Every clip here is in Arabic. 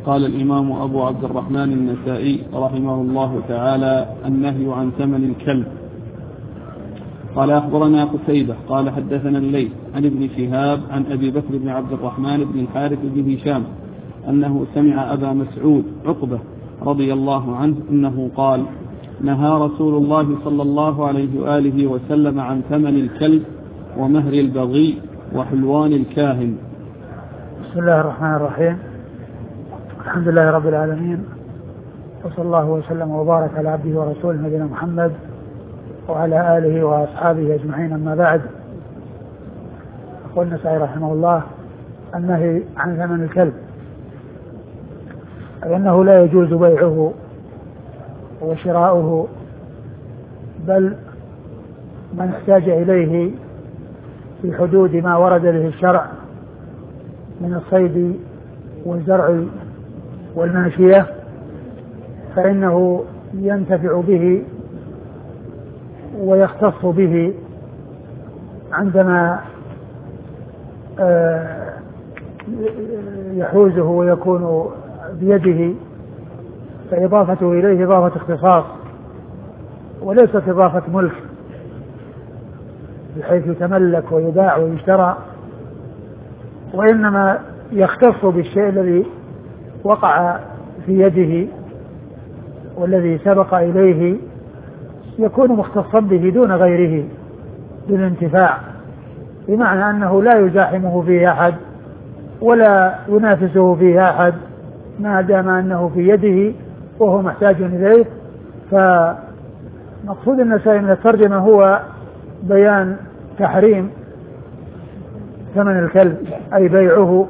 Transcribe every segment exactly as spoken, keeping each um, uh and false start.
قال الإمام أبو عبد الرحمن النسائي رحمه الله تعالى: النهي عن ثمن الكلب. قال: أخبرنا قتيبة قال حدثنا الليث عن ابن شهاب عن أبي بكر بن عبد الرحمن بن الحارث بن هشام أنه سمع أبا مسعود عقبة رضي الله عنه أنه قال: نهى رسول الله صلى الله عليه وآله وسلم عن ثمن الكلب ومهر البغي وحلوان الكاهن. بسم الله الرحمن الرحيم. الحمد لله رب العالمين، وصلى الله وسلم وبارك على عبده ورسوله نبينا محمد وعلى آله وأصحابه أجمعين. أما بعد، يقول النسائي رحمه الله: النهي عن ثمن الكلب، أي أنه لا يجوز بيعه وشراؤه، بل من احتاج إليه في حدود ما ورد به الشرع من الصيد والزرع والماشية فإنه ينتفع به ويختص به عندما يحوزه ويكون بيده، فإضافته إليه إضافة اختصاص وليست إضافة ملك بحيث يتملك ويباع ويشترى، وإنما يختص بالشيء الذي وقع في يده والذي سبق إليه، يكون مختصا به دون غيره للانتفاع، بمعنى أنه لا يزاحمه فيه أحد ولا ينافسه فيه أحد ما دام أنه في يده وهو محتاج إليه. فمقصود النسائي من الترجمة هو بيان تحريم ثمن الكلب، أي بيعه،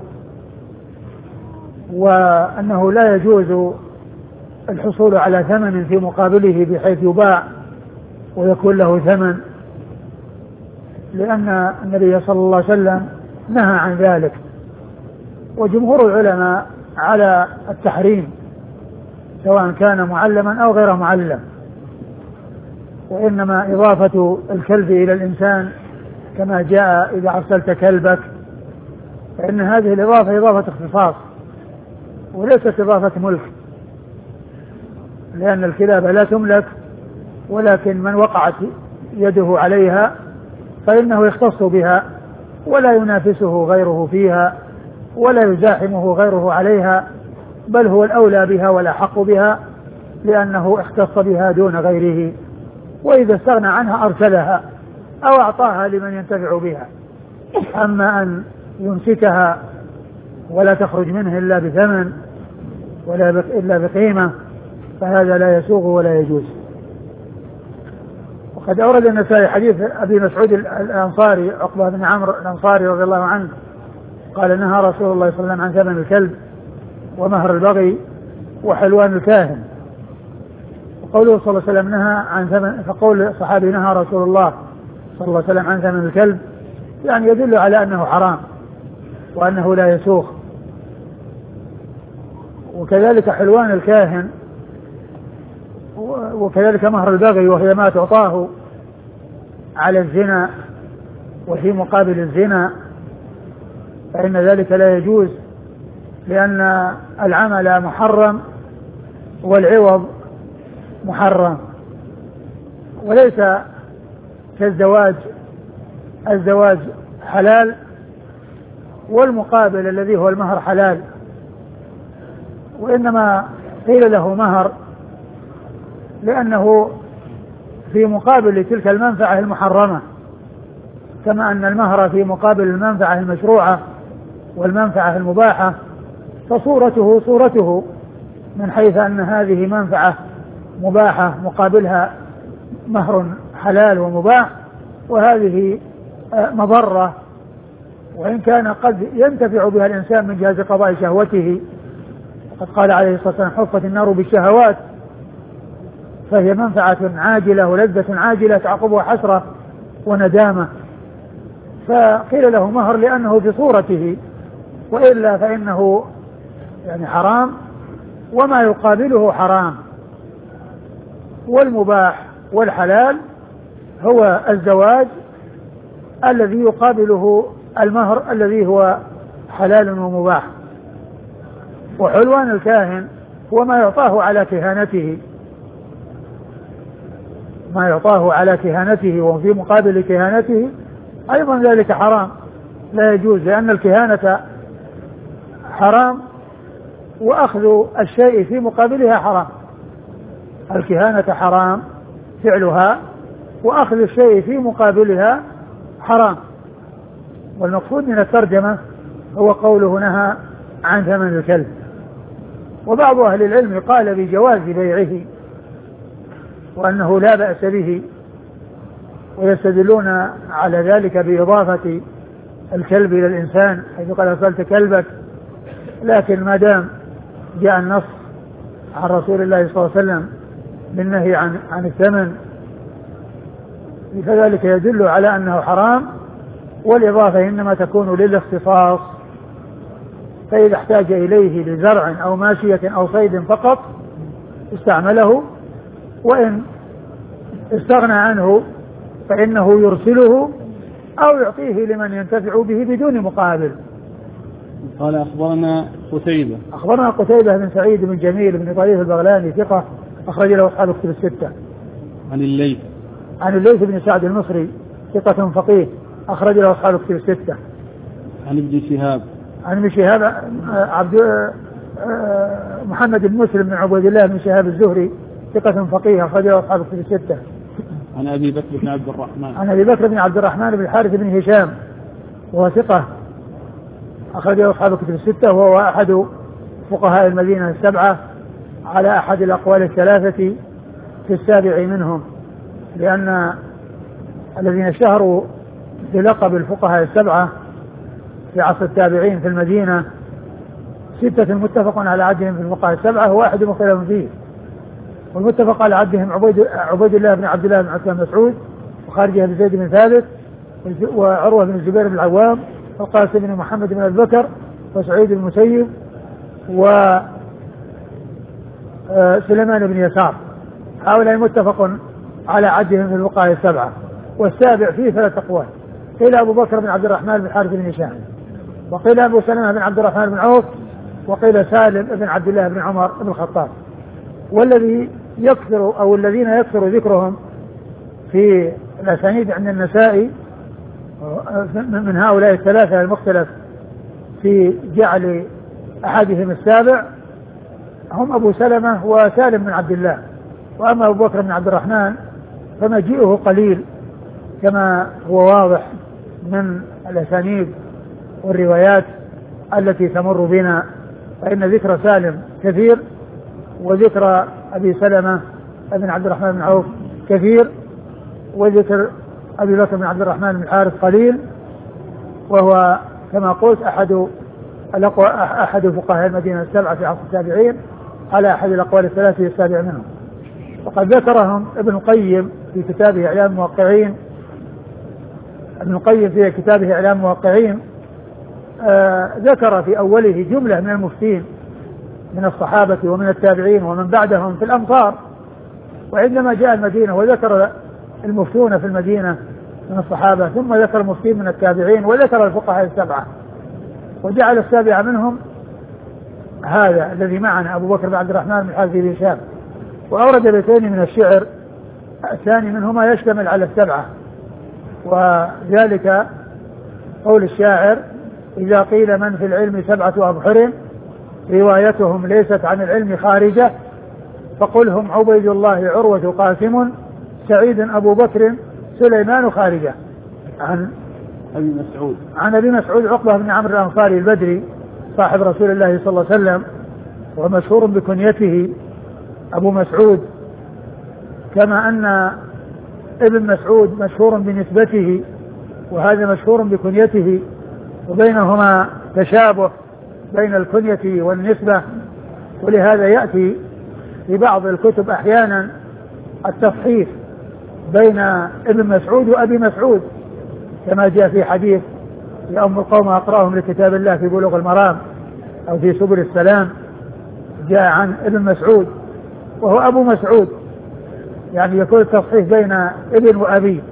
وأنه لا يجوز الحصول على ثمن في مقابله بحيث يباع ويكون له ثمن، لأن النبي صلى الله عليه وسلم نهى عن ذلك. وجمهور العلماء على التحريم سواء كان معلما أو غير معلم، وإنما إضافة الكلب إلى الإنسان كما جاء: إذا أرسلت كلبك، فإن هذه الإضافة إضافة اختصاص وليست إضافة ملك، لأن الكلاب لا تملك، ولكن من وقعت يده عليها فإنه يختص بها ولا ينافسه غيره فيها ولا يزاحمه غيره عليها، بل هو الأولى بها والأحق بها لأنه اختص بها دون غيره، وإذا استغنى عنها أرسلها أو أعطاها لمن ينتفع بها. أما أن يمسكها ولا تخرج منه إلا بثمن ولا إلا بقيمة فهذا لا يسوغ ولا يجوز. وقد أورد النسائي حديث أبي مسعود الأنصاري عقبة بن عمرو الأنصاري رضي الله عنه قال: نهى رسول الله صلى الله عليه وسلم عن ثمن الكلب ومهر البغي وحلوان الكاهن. وقوله صلى الله عليه وسلم نهى عن ثمن، فقول الصحابي نهى رسول الله صلى الله عليه وسلم عن ثمن الكلب يعني يدل على أنه حرام وأنه لا يسوغ. وكذلك حلوان الكاهن، وكذلك مهر البغي وهي ما تعطاه على الزنا وفي مقابل الزنا، فإن ذلك لا يجوز، لأن العمل محرم والعوض محرم، وليس كالزواج. الزواج حلال والمقابل الذي هو المهر حلال، وإنما قيل له مهر لأنه في مقابل تلك المنفعة المحرمة، كما أن المهر في مقابل المنفعة المشروعة والمنفعة المباحة، فصورته صورته من حيث أن هذه منفعة مباحة مقابلها مهر حلال ومباح، وهذه مضرة وإن كان قد ينتفع بها الإنسان من جهة قضاء شهوته، وقد قال عليه الصلاة والسلام: حفت النار بالشهوات، فهي منفعة عاجلة ولذة عاجلة تعقبها حسرة وندامة، فقيل له مهر لأنه في صورته، وإلا فإنه يعني حرام وما يقابله حرام. والمباح والحلال هو الزواج الذي يقابله المهر الذي هو حلال ومباح. وحلوان الكاهن هو ما يعطاه على كهانته، ما يعطاه على كهانته وفي مقابل كهانته أيضا ذلك حرام لا يجوز، لأن الكهانة حرام وأخذ الشيء في مقابلها حرام. الكهانة حرام فعلها وأخذ الشيء في مقابلها حرام. والمقصود من الترجمة هو قوله نهى عن ثمن الكلب. وبعض أهل العلم قال بجواز بيعه وأنه لا بأس به، ويستدلون على ذلك بإضافة الكلب إلى الإنسان حيث قال أكلت كلبك، لكن ما دام جاء النص عن رسول الله صلى الله عليه وسلم بالنهي عن عن الثمن فذلك يدل على أنه حرام، والإضافة إنما تكون للاختصاص، فإذا احتاج إليه لزرع أو ماشية أو صيد فقط استعمله، وإن استغنى عنه فإنه يرسله أو يعطيه لمن ينتفع به بدون مقابل. قال أخبرنا قتيبة أخبرنا قتيبة بن سعيد بن جميل بن طريف البغلاني ثقة أخرج له أصحاب الكتب الستة. عن الليث عن الليث بن سعد المصري ثقة فقيه أخرج له أصحاب الكتب الستة. عن ابن شهاب عن ابن شهاب عبد محمد بن مسلم بن عبد الله بن شهاب الزهري ثقة فقيه أخرج له أصحاب الكتب الستة. عن أبي بكر بن عبد الرحمن عن أبي بكر بن عبد الرحمن بن الحارث بن هشام وهو ثقة أخرج له أصحاب الكتب الستة، وهو أحد فقهاء المدينة السبعة على أحد الأقوال الثلاثة في السابع منهم، لأن الذين اشتهروا بلقب الفقهاء السبعة في عصر التابعين في المدينة ستة متفق على عدهم في الفقهاء السبعة وواحد مختلف فيه. والمتفق على عدهم عبيد, عبيد الله بن عبد الله بن عثمان مسعود، وخارجه بن زيد بن ثابت، وعروة بن الزبير بن العوام، والقاسم بن محمد بن أبي بكر، وسعيد بن المسيب، وسليمان بن يسار. هؤلاء متفق على عدهم في الفقهاء السبعة. والسابع فيه ثلاث أقوال، قيل أبو بكر بن عبد الرحمن بن حارث بن هشام، وقيل أبو سلمة بن عبد الرحمن بن عوف، وقيل سالم بن عبد الله بن عمر بن الخطاب. والذي يكثر أو الذين يكثر ذكرهم في الأسانيد عند النسائي من هؤلاء الثلاثة المختلف في جعل أحدهم السابع هم أبو سلمة وسالم بن عبد الله. وأما أبو بكر بن عبد الرحمن فمجيئه قليل كما هو واضح من الأسانيد والروايات التي تمر بنا، فإن ذكر سالم كثير وذكر أبي سلمة بن عبد الرحمن بن عوف كثير وذكر أبي بكر بن عبد الرحمن بن الحارث قليل، وهو كما قلت أحد الأقوى أحد فقهاء المدينة السبعة في عصر التابعين على أحد الأقوال الثلاثة السابع منهم. وقد ذكرهم ابن القيم في كتابه إعلام الموقعين ابن القيم في كتابه إعلام الموقعين آه ذكر في أوله جملة من المفتين من الصحابة ومن التابعين ومن بعدهم في الأمصار، وعندما جاء المدينة وذكر المفتون في المدينة من الصحابة ثم ذكر المفتين من التابعين وذكر الفقهاء السبعة، وجعل السابع منهم هذا الذي معنا أبو بكر بن عبد الرحمن بن الحارث بن هشام، وأورد بيتين من الشعر الثاني منهما يشتمل على السبعة، وذلك قول الشاعر: إذا قيل من في العلم سبعة أبحر روايتهم ليست عن العلم خارجة فقلهم عبيد الله عروة قاسم سعيد أبو بكر سليمان خارجة. عن أبي مسعود عن أبي مسعود عقبة بن عمرو الأنصاري البدري صاحب رسول الله صلى الله عليه وسلم، ومشهور بكنيته أبو مسعود، كما أن ابن مسعود مشهور بنسبته وهذا مشهور بكنيته، وبينهما تشابه بين الكنية والنسبة، ولهذا يأتي في بعض الكتب أحيانا التصحيف بين ابن مسعود وأبي مسعود، كما جاء في حديث يا أم القوم أقرأهم لكتاب الله في بلوغ المرام أو في سبل السلام، جاء عن ابن مسعود وهو أبو مسعود، يعني يكون التصحيح بين ابن وأبي.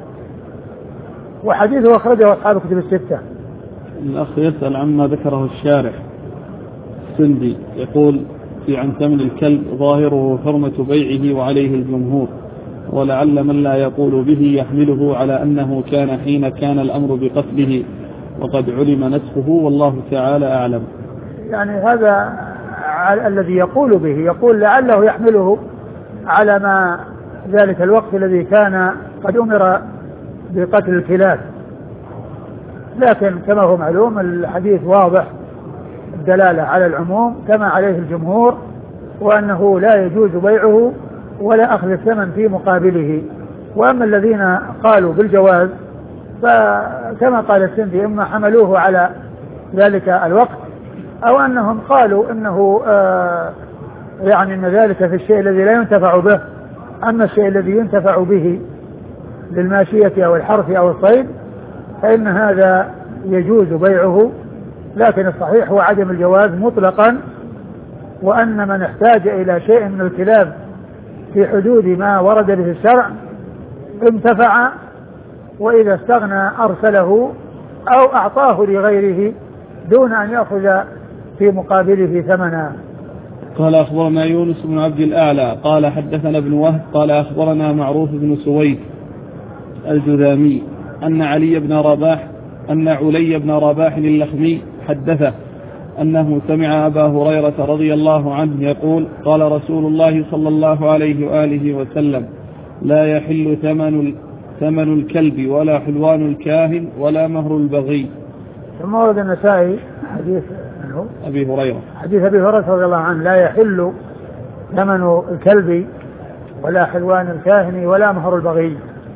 وحديثه أخرجه أصحاب الكتب الستة. الأخ يسأل عما ذكره الشارح السندي يقول في عن ثمن الكلب ظاهره حرمة بيعه وعليه الجمهور، ولعل من لا يقول به يحمله على أنه كان حين كان الأمر بقتله وقد علم نسخه، والله تعالى أعلم. يعني هذا الذي يقول به يقول لعله يحمله على ما ذلك الوقت الذي كان قد أمر بقتل الكلاب، لكن كما هو معلوم الحديث واضح الدلالة على العموم كما عليه الجمهور، وأنه لا يجوز بيعه ولا أخذ الثمن في مقابله. وأما الذين قالوا بالجواز فكما قال السندي إما حملوه على ذلك الوقت أو أنهم قالوا إنه آه يعني أن ذلك في الشيء الذي لا ينتفع به، أما الشيء الذي ينتفع به للماشية أو الحرث أو الصيد فإن هذا يجوز بيعه، لكن الصحيح هو عدم الجواز مطلقا، وأن من احتاج إلى شيء من الكلاب في حدود ما ورد به الشرع انتفع، وإذا استغنى أرسله أو أعطاه لغيره دون أن يأخذ في مقابله ثمنا. قال أخبرنا يونس بن عبد الأعلى قال حدثنا ابن وهب قال أخبرنا معروف بن سويد الجذامي أن علي بن رباح أن علي بن رباح اللخمي حدثه أنه سمع أبا هريرة رضي الله عنه يقول قال رسول الله صلى الله عليه وآله وسلم لا يحل ثمن ثمن الكلب ولا حلوان الكاهن ولا مهر البغي. ثم ورد النسائي حديث أبي هريرة حديث أبي هريرة رضي الله عنه لا يحل ثمن الكلب ولا حلوان الكاهن ولا مهر البغي،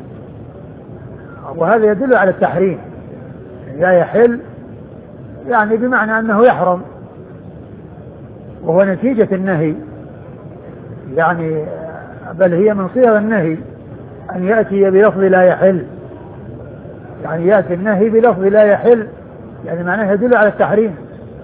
وهذا يدل على التحريم. لا يحل يعني بمعنى أنه يحرم، وهو نتيجة النهي، يعني بل هي من صيغ النهي أن يأتي بلفظ لا يحل، يعني يأتي النهي بلفظ لا يحل يعني معناه يدل على التحريم،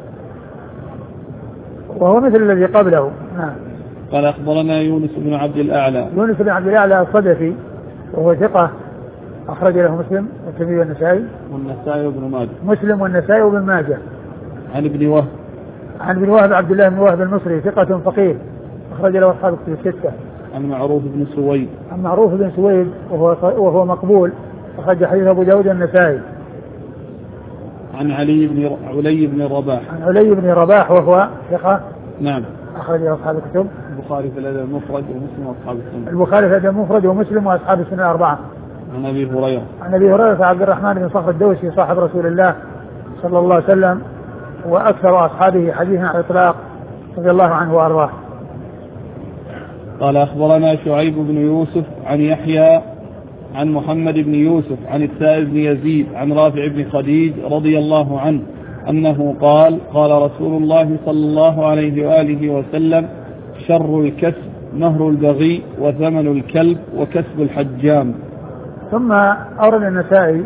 وهو مثل الذي قبله. نعم. قال أخبرنا يونس بن عبد الأعلى يونس بن عبد الأعلى الصدفي وهو ثقة أخرج له مسلم والترمذي والنسائي والنسائي وابن ماجه مسلم والنسائي وابن ماجه. عن ابن وهب عن ابن وهب عبد الله بن وهب المصري ثقة فقيه أخرج له أصحاب الكتب الستة. عن معروف بن سويد عن معروف بن سويد وهو وهو مقبول أخرج حديث أبو داود النسائي. عن علي بن علي بن رباح عن علي بن رباح وهو ثقة نعم أخرج له أصحاب الكتب البخاري في الأدب المفرد ومسلم وأصحاب السنة البخاري في الأدب المفرد ومسلم وأصحاب السنة الأربعة. عن أبي هريرة عن أبي هريرة عبد الرحمن بن صخر الدوسي صاحب رسول الله صلى الله عليه وسلم وأكثر أصحابه حديثا على الإطلاق رضي الله عنه وأرضاه. قال أخبرنا شعيب بن يوسف عن يحيى عن محمد بن يوسف عن السائب بن يزيد عن رافع بن خديج رضي الله عنه أنه قال قال رسول الله صلى الله عليه وآله وسلم شر الكسب مهر البغي وثمن الكلب وكسب الحجام. ثم أورد النسائي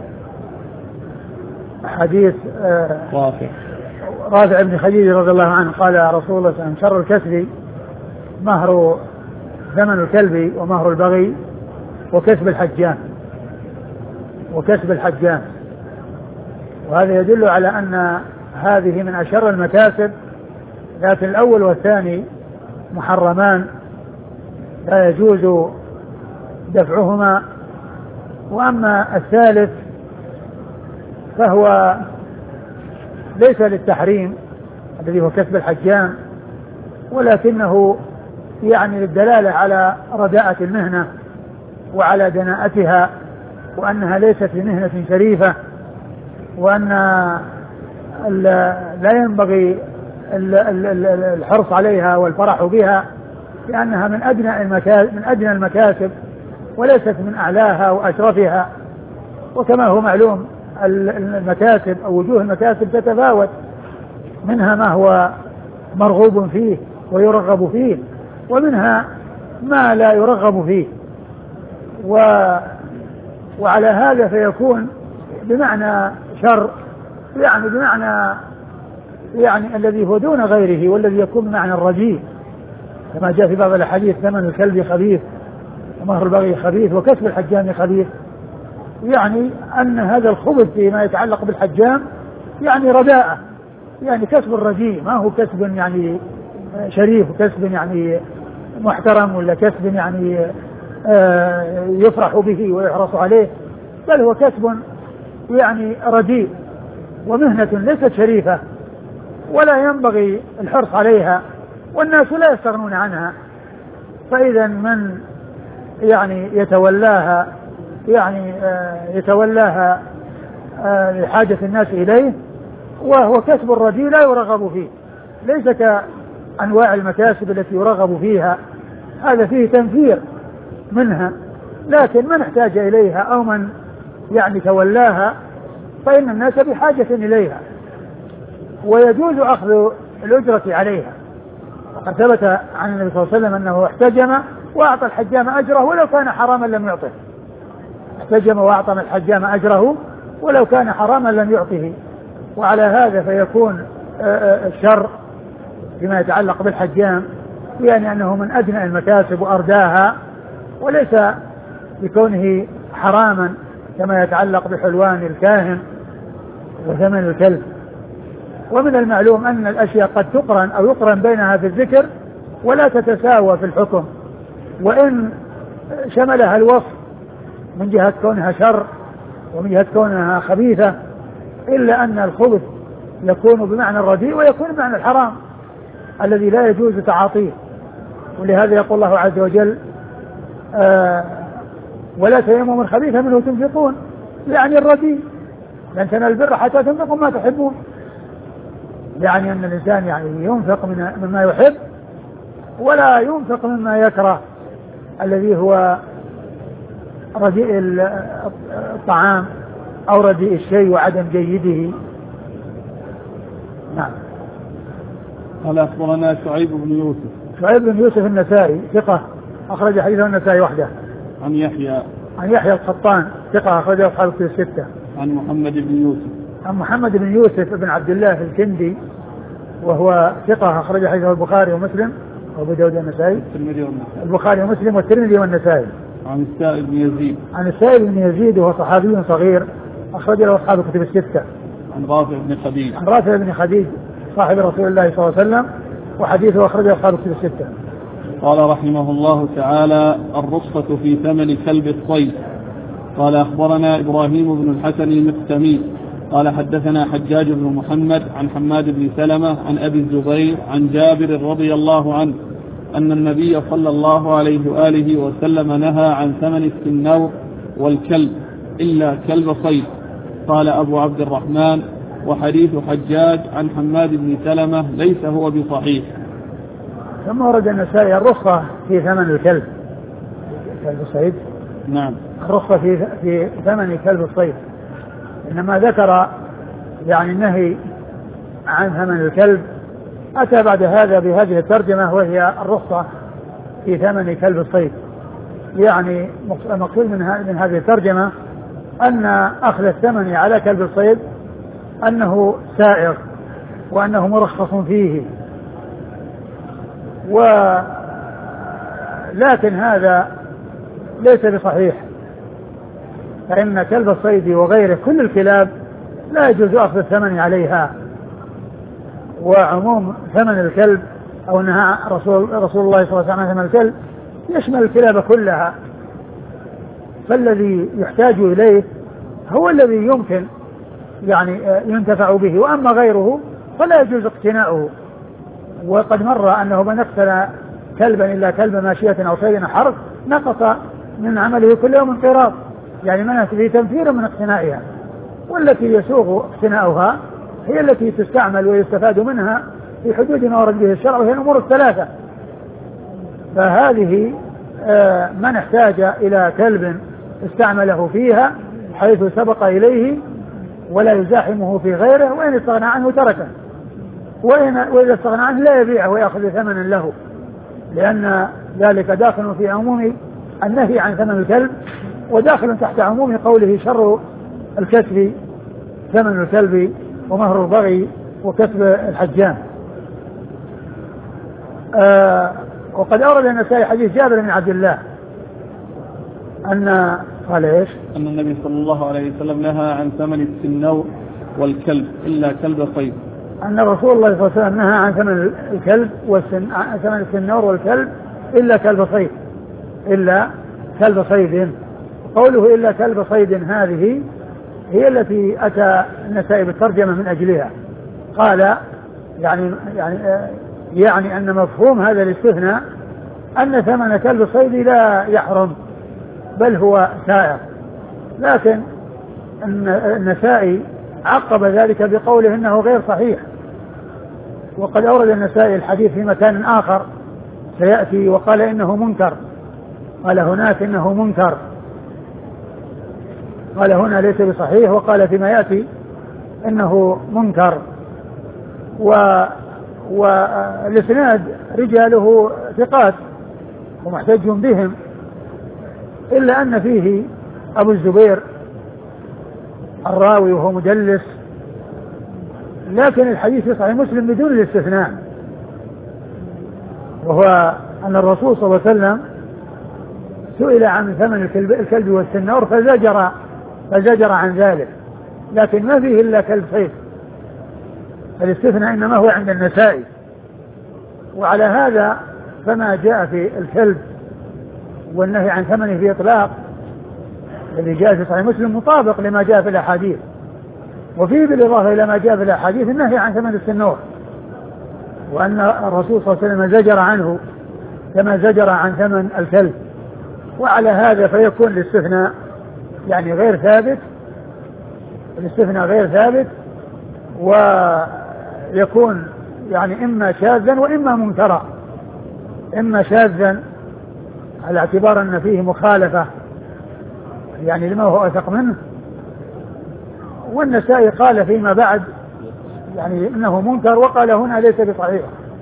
حديث رافع رافع بن خديج رضي الله عنه قال رسول الله صلى الله عليه وسلم شر الكسب مهر ثمن الكلب ومهر البغي وكسب الحجام وكسب الحجام. وهذا يدل على أن هذه من أشر المكاسب، لكن الأول والثاني محرمان لا يجوز دفعهما، وأما الثالث فهو ليس للتحريم الذي هو كسب الحجام، ولكنه يعني للدلالة على رداءة المهنة وعلى دناءتها، وأنها ليست بمهنة شريفة، وأن لا ينبغي الحرص عليها والفرح بها، لأنها من أدنى من أدنى المكاسب وليست من أعلاها وأشرفها. وكما هو معلوم المكاسب أو وجوه المكاسب تتفاوت، منها ما هو مرغوب فيه ويرغب فيه، ومنها ما لا يرغب فيه، و وعلى هذا فيكون بمعنى شر، يعني بمعنى يعني الذي هو دون غيره، والذي يكون بمعنى الرجيء، كما جاء في بعض الأحاديث ثمن الكلب خبيث ومهر البغي خبيث وكسب الحجام خبيث، يعني أن هذا الخبث فيما يتعلق بالحجام يعني رداءة، يعني كسب رديء، ما هو كسب يعني شريف وكسب يعني محترم، ولا كسب يعني يفرح به ويحرص عليه، بل هو كسب يعني رديء ومهنة ليست شريفة ولا ينبغي الحرص عليها، والناس لا يستغنون عنها. فإذا من يعني يتولاها يعني يتولاها لحاجة الناس إليه وهو كسب رديء لا يرغب فيه، ليس كأنواع المكاسب التي يرغب فيها، هذا فيه تنفير منها، لكن من احتاج إليها أو من يعني تولاها فإن الناس بحاجة إليها ويجوز أخذ الأجرة عليها. وقد ثبت عن النبي صلى الله عليه وسلم أنه احتجم وأعطى الحجام أجره ولو كان حراما لم يعطه، احتجم وأعطى الحجام أجره ولو كان حراما لم يعطه. وعلى هذا فيكون الشر فيما يتعلق بالحجام يعني أنه من أدنى المكاسب وأرداها، وليس بكونه حراما كما يتعلق بحلوان الكاهن وثمن الكلب. ومن المعلوم أن الأشياء قد تقرن أو يقرن بينها في الذكر ولا تتساوى في الحكم، وإن شملها الوصف من جهة كونها شر ومن جهة كونها خبيثة، إلا أن الخبث يكون بمعنى الرديء ويكون بمعنى الحرام الذي لا يجوز تعاطيه. ولهذا يقول الله عز وجل آه ولا تيمموا من خبيث منه تنفقون، يعني الرديء، لن تنالوا البر حتى تنفقوا ما تحبون، يعني أن الإنسان يعني ينفق من مما يحب ولا ينفق مما يكره الذي هو رديء الطعام أو رديء الشيء وعدم جيده. نعم. قال أخبرنا شعيب بن يوسف. شعيب بن يوسف النسائي ثقة أخرج حديثه النسائي وحده. عن يحيى عن يحيى القطان ثقة أخرج أصحاب الكتب الستة. عن محمد بن يوسف. عن محمد بن يوسف بن عبد الله الكندي وهو ثقة أخرج حديثه البخاري ومسلم وأبو داود والنسائي. البخاري ومسلم والترمذي والنسائي. عن السائب بن يزيد. عن السائب بن يزيد وهو صحابي صغير أخرج له أصحاب الكتب الستة. عن رافع بن خديج. عن رافع بن خديج صاحب رسول الله صلى الله عليه وسلم وحديثه أخرجه أصحاب الكتب الستة. قال رحمه الله تعالى: الرخصة في ثمن كلب الصيد. قال أخبرنا إبراهيم بن الحسن المقسمي قال حدثنا حجاج بن محمد عن حماد بن سلمة عن أبي الزبير عن جابر رضي الله عنه أن النبي صلى الله عليه وآله وسلم نهى عن ثمن السنور والكلب إلا كلب صيد. قال أبو عبد الرحمن: وحديث حجاج عن حماد بن سلمة ليس هو بصحيح. ثم ورد النسائي الرخصة في ثمن الكلب كلب الصيد. نعم. الرخصة في في ثمن كلب الصيد، إنما ذكر يعني النهي عن ثمن الكلب، أتى بعد هذا بهذه الترجمة وهي الرخصة في ثمن كلب الصيد. يعني المقصود من, من هذه الترجمة أن أخذ الثمن على كلب الصيد أنه سائغ وأنه مرخص فيه، ولكن هذا ليس بصحيح، فإن كلب الصيد وغيره كل الكلاب لا يجوز أخذ الثمن عليها. وعموم ثمن الكلب أو نهى رسول, رسول الله صلى الله عليه وسلم عن ثمن الكلب يشمل الكلاب كلها، فالذي يحتاج إليه هو الذي يمكن يعني ينتفع به، وأما غيره فلا يجوز اقتناؤه. وقد مر أنه من اقتنى كلبا إلا كلب ماشية أو صيد حرث نقص من عمله كل يوم قيراط، يعني منها في تنفير من اقتنائها، والتي يسوغ اقتناؤها هي التي تستعمل ويستفاد منها في حدود ما ورد به الشرع، وهي الأمور الثلاثة. فهذه من احتاج إلى كلب استعمله فيها حيث سبق إليه ولا يزاحمه في غيره، وإن استغنى عنه تركه، وإن وإذا استغنى عنه لا يبيعه ويأخذ ثمنا له، لأن ذلك داخل في عموم النهي عن ثمن الكلب، وداخل تحت عموم قوله شر الكسب ثمن الكلب ومهر البغي وكسب الحجام. آه وقد أورد النسائي حديث جابر بن عبد الله أن قال إيش؟ أن النبي صلى الله عليه وسلم نهى عن ثمن السنور والكلب إلا كلب صيد. أن رسول الله صلى الله عليه وسلم نهى عن ثمن الكلب والسن ثمن السنور والكلب إلا كلب صيد إلا كلب صيد. قوله إلا كلب صيد هذه هي التي أتى النسائي بالترجمة من أجلها. قال يعني يعني يعني أن مفهوم هذا الاستثناء أن ثمن كلب صيد لا يحرم بل هو سائر، لكن النسائي عقب ذلك بقوله إنه غير صحيح، وقد أورد النسائي الحديث في مكان آخر سيأتي وقال إنه منكر، قال هناك إنه منكر، قال هنا ليس بصحيح، وقال فيما يأتي إنه منكر. و والإسناد رجاله ثقات ومحتج بهم، إلا أن فيه أبو الزبير الراوي وهو مدلس، لكن الحديث في صحيح مسلم بدون الاستثناء، وهو أن الرسول صلى الله عليه وسلم سئل عن ثمن الكلب, الكلب والسنور فزجر فزجر عن ذلك، لكن ما فيه إلا كلب صيد. الاستثناء إنما هو عند النسائي. وعلى هذا فما جاء في الكلب والنهي عن ثمنه في إطلاق الذي جاء في صحيح مسلم مطابق لما جاء في الأحاديث، وفيه بالإضافة إلى ما جاء في الأحاديث النهي عن ثمن السنور، وأن الرسول صلى الله عليه وسلم زجر عنه كما زجر عن ثمن الكلب. وعلى هذا فيكون الاستثناء يعني غير ثابت، الاستثناء غير ثابت، ويكون يعني إما شاذا وإما منكرا، إما شاذا على اعتبار أن فيه مخالفة يعني لما هو أثق منه، والنسائي قال فيما بعد يعني إنه منكر وقال هنا ليس بصحيح.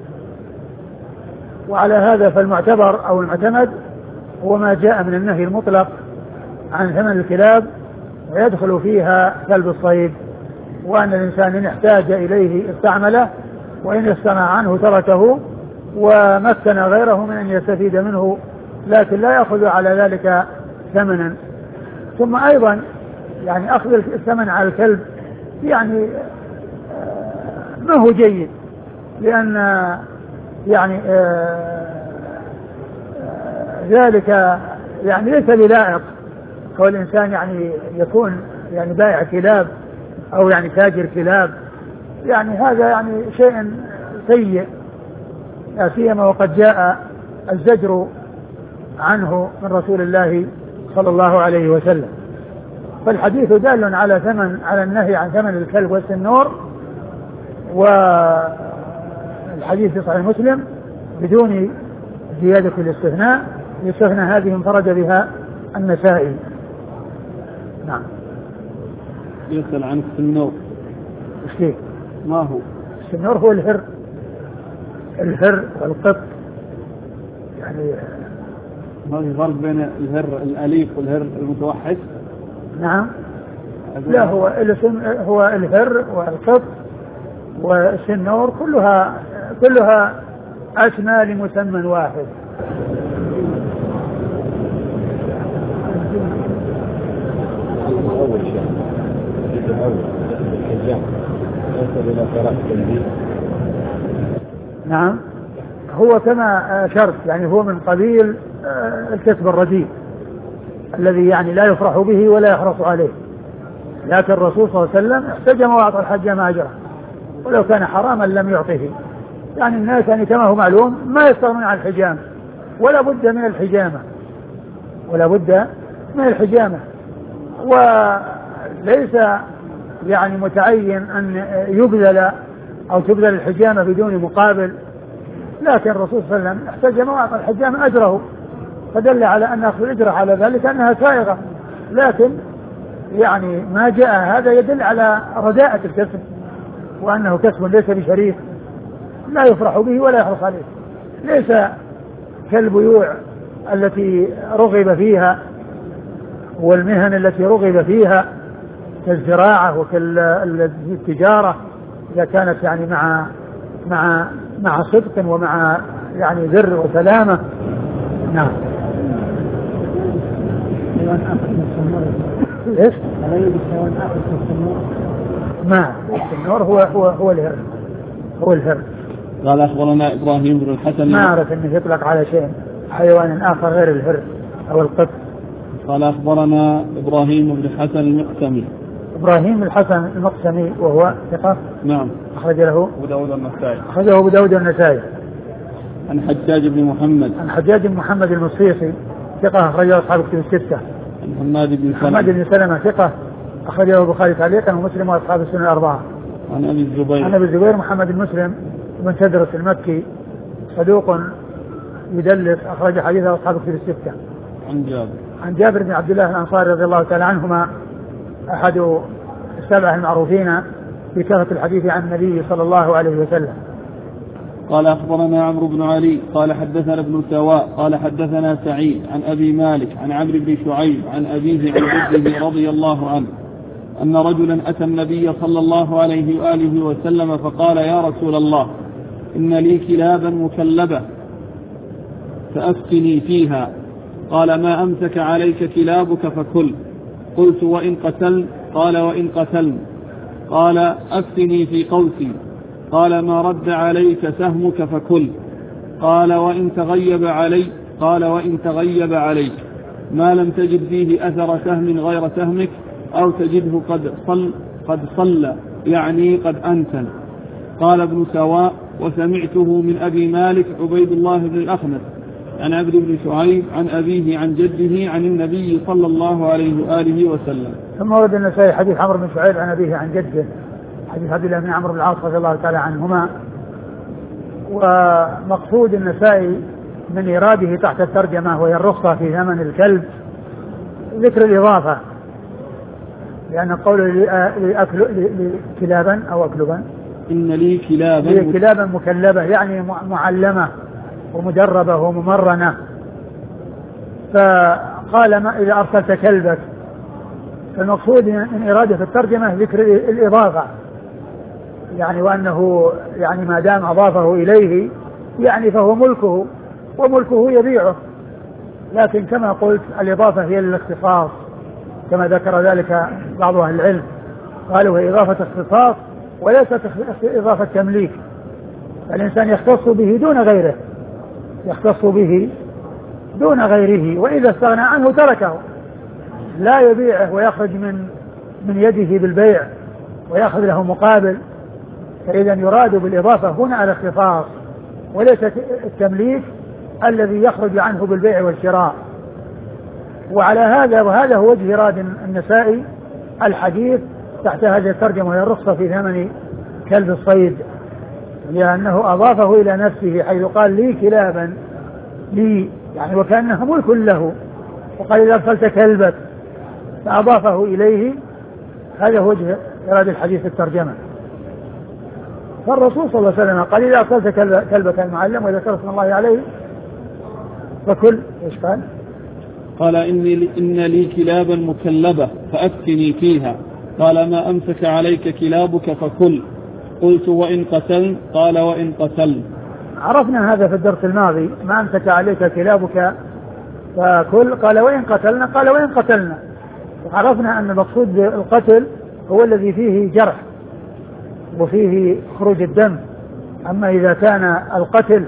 وعلى هذا فالمعتبر أو المعتمد هو ما جاء من النهي المطلق عن ثمن الكلاب ويدخل فيها كلب الصيد، وأن الإنسان إن احتاج إليه استعمله، وإن استغنى عنه تركه ومكن غيره من أن يستفيد منه، لكن لا يأخذ على ذلك ثمنا. ثم أيضا يعني أخذ الثمن على الكلب يعني ما هو جيد، لأن يعني ذلك يعني ليس بلائق كون الإنسان يعني يكون يعني بائع كلاب أو يعني تاجر كلاب، يعني هذا يعني شيء سيء، لا سيما وقد جاء الزجر عنه من رسول الله صلى الله عليه وسلم. فالحديث دال على ثمن على النهي عن ثمن الكلب والسنور، والحديث في صحيح مسلم بدون زيادة الاستثناء، الاستثناء هذه انفرد بها النسائي. نعم. يسأل عن السنور. ايش فيه؟ ما هو؟ السنور هو الهر، الهر والقط، يعني ما في فرق بين الهر الأليف والهر المتوحد؟ نعم. لا، هو هو الهر والقط والسنور كلها كلها أسماء لمسمى واحد. أول شيء الأول الحجام يصل إلى ثلاث تنبيه. نعم، هو كما شرط يعني هو من قبيل الكسب الرديء الذي يعني لا يفرح به ولا يحرص عليه، لكن الرسول صلى الله عليه وسلم احتجم وأعطى الحجام أجره ولو كان حراما لم يعطه. يعني الناس يعني كما هو معلوم ما يستغنون عن الحجام، ولا بد من الحجامة ولا بد من الحجامة، وليس يعني متعين أن يبذل أو تبذل الحجامة بدون مقابل، لكن الرسول صلى الله عليه وسلم احتجم وأعطى الحجام أجره، فدل على أن أخذ الأجرة على ذلك أنها سائغة، لكن يعني ما جاء هذا يدل على رداءة الكسب، وأنه كسب ليس بشريف لا يفرح به ولا يحرص عليه، ليس كالبيوع التي رغب فيها والمهن التي رغب فيها كالزراعة وكالتجارة إذا كانت يعني مع مع مع صدق ومع يعني بر وسلامة. نعم. ايش؟ ما السنور هو هو هو الهر هو الهر. قال أخبرنا إبراهيم بن الحسن. ما أعرف أنه يطلق على شيء حيوان آخر غير الهر أو القط. قال أخبرنا إبراهيم بن الحسن المقسمي. إبراهيم الحسن المقسمي وهو ثقة. نعم. أخرج له أبو داود النسائي. أخرجه أبو داود النسائي. عن حجاج بن محمد. عن حجاج بن محمد المصيصي ثقة أخرجه أصحاب كتب الستة. عن حماد بن سلمة. حماد بن سلمة ثقة أخرجه البخاري تعليقا ومسلم وأصحاب السنن الأربعة. عن أبي الزبير. عن أبي الزبير محمد بن مسلم بن تدرس المكي صدوق يدلس أخرج حديثه أصحاب كتب الستة. عن جابر. عن جابر بن عبد الله الأنصاري رضي الله تعالى عنهما أحد السبعة المعروفين بكثرة الحديث عن النبي صلى الله عليه وسلم. قال أخبرنا عمرو بن علي قال حدثنا ابن سواء قال حدثنا سعيد عن أبي مالك عن عمرو بن شعيب عن أبيه عن جده رضي الله عنه أن رجلا أتى النبي صلى الله عليه وآله وسلم فقال يا رسول الله إن لي كلابا مكلبة فأفتني فيها قال ما أمسك عليك كلابك فكل قلت وإن قتل قال وإن قتل قال أفتني في قوسي قال ما رد عليك سهمك فكل قال وإن تغيب علي قال وإن تغيب عليك ما لم تجد فيه أثر سهم غير سهمك أو تجده قد صل قد صلى يعني قد أنتن. قال ابن سواء وسمعته من أبي مالك عبيد الله بن الأخنس عن عبد بن شعيب عن أبيه عن جده عن النبي صلى الله عليه وآله وسلم. ثم ورد النسائي حديث عمرو بن شعيب عن أبيه عن جده حديث عبد الله بن عمرو بن العاص رضي الله تعالى عنهما. ومقصود النسائي من إراده تحت الترجمة وهي الرخصة في ثمن الكلب ذكر الإضافة، لأن قوله لكلابا أو أكلبا إن لي كلابا لي كلابا مكلبة يعني معلمة ومدربة وممرنة. فقال ما إذا أرسلت كلبك، فالمقصود من إرادة الترجمة ذكر الإضافة، يعني وأنه يعني ما دام أضافه إليه يعني فهو ملكه وملكه يبيعه، لكن كما قلت الإضافة هي للاختصاص كما ذكر ذلك بعض أهل العلم، قالوا هي إضافة اختصاص وليست إضافة تمليك، الإنسان يختص به دون غيره يختص به دون غيره، وإذا استغنى عنه تركه لا يبيعه ويخرج من من يده بالبيع ويأخذ له مقابل. فإذا يراد بالإضافة هنا الاختصاص وليس التمليك الذي يخرج عنه بالبيع والشراء. وعلى هذا وهذا هو وجه إرادة النسائي الحديث تحت هذه الترجمة وهي الرخصة في ثمن كلب الصيد، لأنه أضافه إلى نفسه حيث قال لي كلابا لي يعني وكأنها ملك له، وقال إذا أرسلت كلبك فأضافه إليه. هذا هو وجه إرادة الحديث الترجمة. فالرسول صلى الله عليه وسلم قال إذا أرسلت كلبك المعلم وإذا كرس الله عليه فكل إيش قال؟ قال إني إن لي كلابا مكلبة فأفتني فيها قال ما أمسك عليك كلابك فكل قلت وإن قتل قال وإن قتل. عرفنا هذا في الدرس الماضي، ما أمسك عليك كلابك فكل قال وإن قتلنا قال وإن قتلنا. وعرفنا أن المقصود بالقتل هو الذي فيه جرح وفيه خروج الدم، أما إذا كان القتل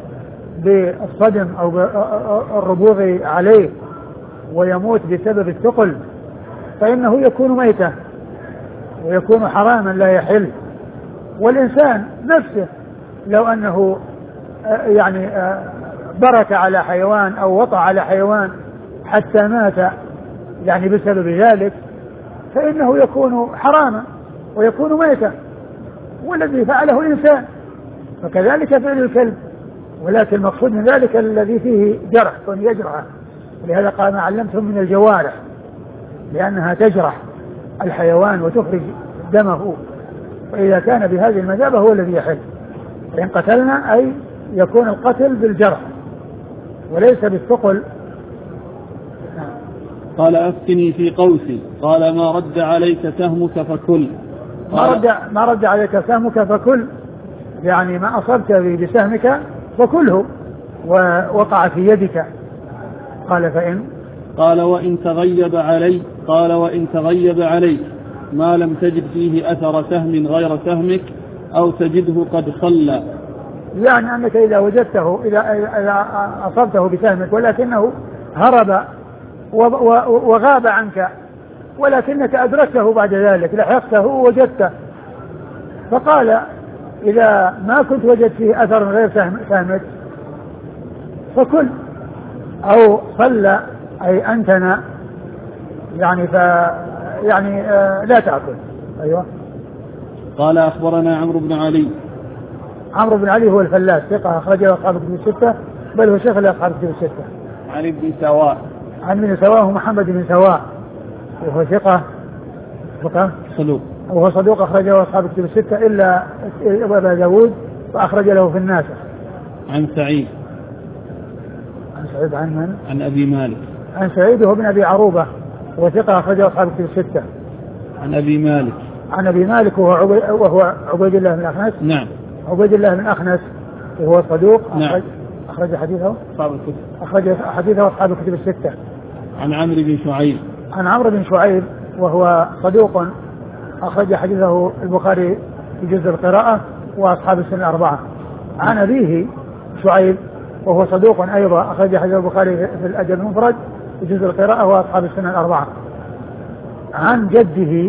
بالصدم أو بالربوغ عليه ويموت بسبب الثقل فإنه يكون ميتا ويكون حراما لا يحل. والإنسان نفسه لو أنه يعني برك على حيوان أو وطأ على حيوان حتى مات يعني بسبب ذلك فإنه يكون حراما ويكون ميتا، والذي فعله إنسان، فكذلك فعل الكلب. ولكن المقصود من ذلك الذي فيه جرح كن يجرح، ولهذا قال ما علمتم من الجوارح لأنها تجرح الحيوان وتخرج دمه، فإذا كان بهذه المثابة هو الذي يحل. فإن قتلنا أي يكون القتل بالجرح وليس بالثقل. قال أفتني في قوسي قال ما رد عليك سهمك فكل ما رد, ما رد عليك سهمك فكل يعني ما أصبت بسهمك فكله ووقع في يدك. قال فإن قال وإن تغيب علي قال وإن تغيب عليك ما لم تجد فيه أثر سهم غير سهمك أو تجده قد خلى. يعني أنك إذا وجدته إذا, إذا أصبته بسهمك ولكنه هرب وغاب عنك ولكنك أدركته بعد ذلك لحقته ووجدته، فقال إذا ما كنت وجدت فيه أثر غير سهمك فكل أو صلى أي أنتنا يعني ف يعني آه لا تأكل. أيوة. قال أخبرنا عمرو بن علي. عمرو بن علي هو الفلاس ثقة أخرجه أصحاب الكتب الستة بل هو شيخ لأصحاب الكتب الستة. عن ابن سواء. عن ابن سواء هو محمد بن سواء وهو ثقة ثقة صدوق وهو صدوق أخرجه أصحاب الكتب الستة إلا أبا داود وأخرج له في الناسخ. عن سعيد. عن سعيد عن من؟ عن أبي مالك. عن سعيد وهو بن أبي عروبة وثقة أخرجه أصحاب الكتب الستة. عن أبي مالك. عن أبي مالك وهو عبيد, وهو عبيد الله بن أخنس. نعم. عبيد الله بن أخنس وهو صدوق. نعم. أخرج, أخرج حديثه أصحاب الكتب. أخرج حديثه أصحاب الكتب الستة. عن عمرو بن شعيب. عن عمرو بن شعيب وهو صدوق أخرج حديثه البخاري في جزء القراءة وأصحاب السنة الأربعة. عن أبيه شعيب وهو صدوق أيضا أخرج حديث البخاري في الأدب المفرد في جزء القراءة وأصحاب السنة الأربعة. عن جده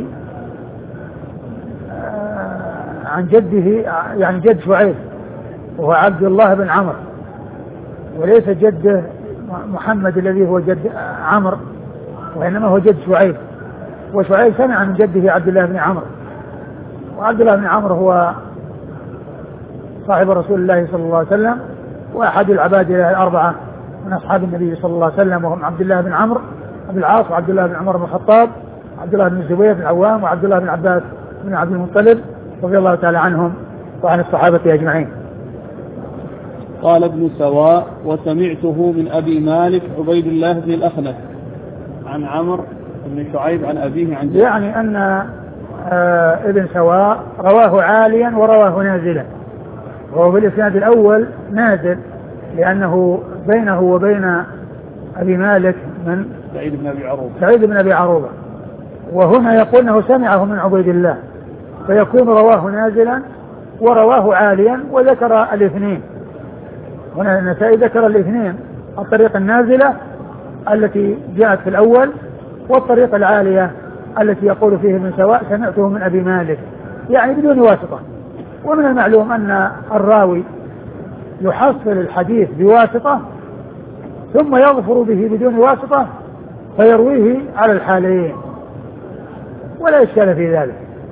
عن جده يعني جد شعيب وهو عبد الله بن عمرو وليس جده محمد الذي هو جد عمرو وإنما هو جد شعيب، وشعيب سمع من جده عبد الله بن عمرو، وعبد الله بن عمرو هو صاحب رسول الله صلى الله عليه وسلم وأحد العباد الأربعة من أصحاب النبي صلى الله عليه وسلم وهم عبد الله بن عمرو بن العاص وعبد الله بن عمر بن الخطاب وعبد الله بن الزبير بن العوام وعبد الله بن عباس بن عبد المطلب رضي الله تعالى عنهم وعن الصحابة أجمعين. قال ابن سواء وسمعته من أبي مالك عبيد الله بن الأخنس عن عمرو بن شعيب عن أبيه عن جده. يعني أن آه ابن سواء رواه عاليا ورواه نازلا، وهو في الإسناد الأول نازل لأنه بينه وبين أبي مالك من سعيد بن أبي عروبة سعيد بن أبي عروبة، وهنا يقول أنه سمعه من عبيد الله فيكون رواه نازلا ورواه عاليا وذكر الاثنين. هنا النسائي ذكر الاثنين، الطريق النازلة التي جاءت في الأول والطريق العالية التي يقول فيه ابن سواء سمعته من أبي مالك يعني بدون واسطة. ومن المعلوم أن الراوي يحصل الحديث بواسطة ثم يظفر به بدون واسطة فيرويه على الحالين ولا إشكال في ذلك،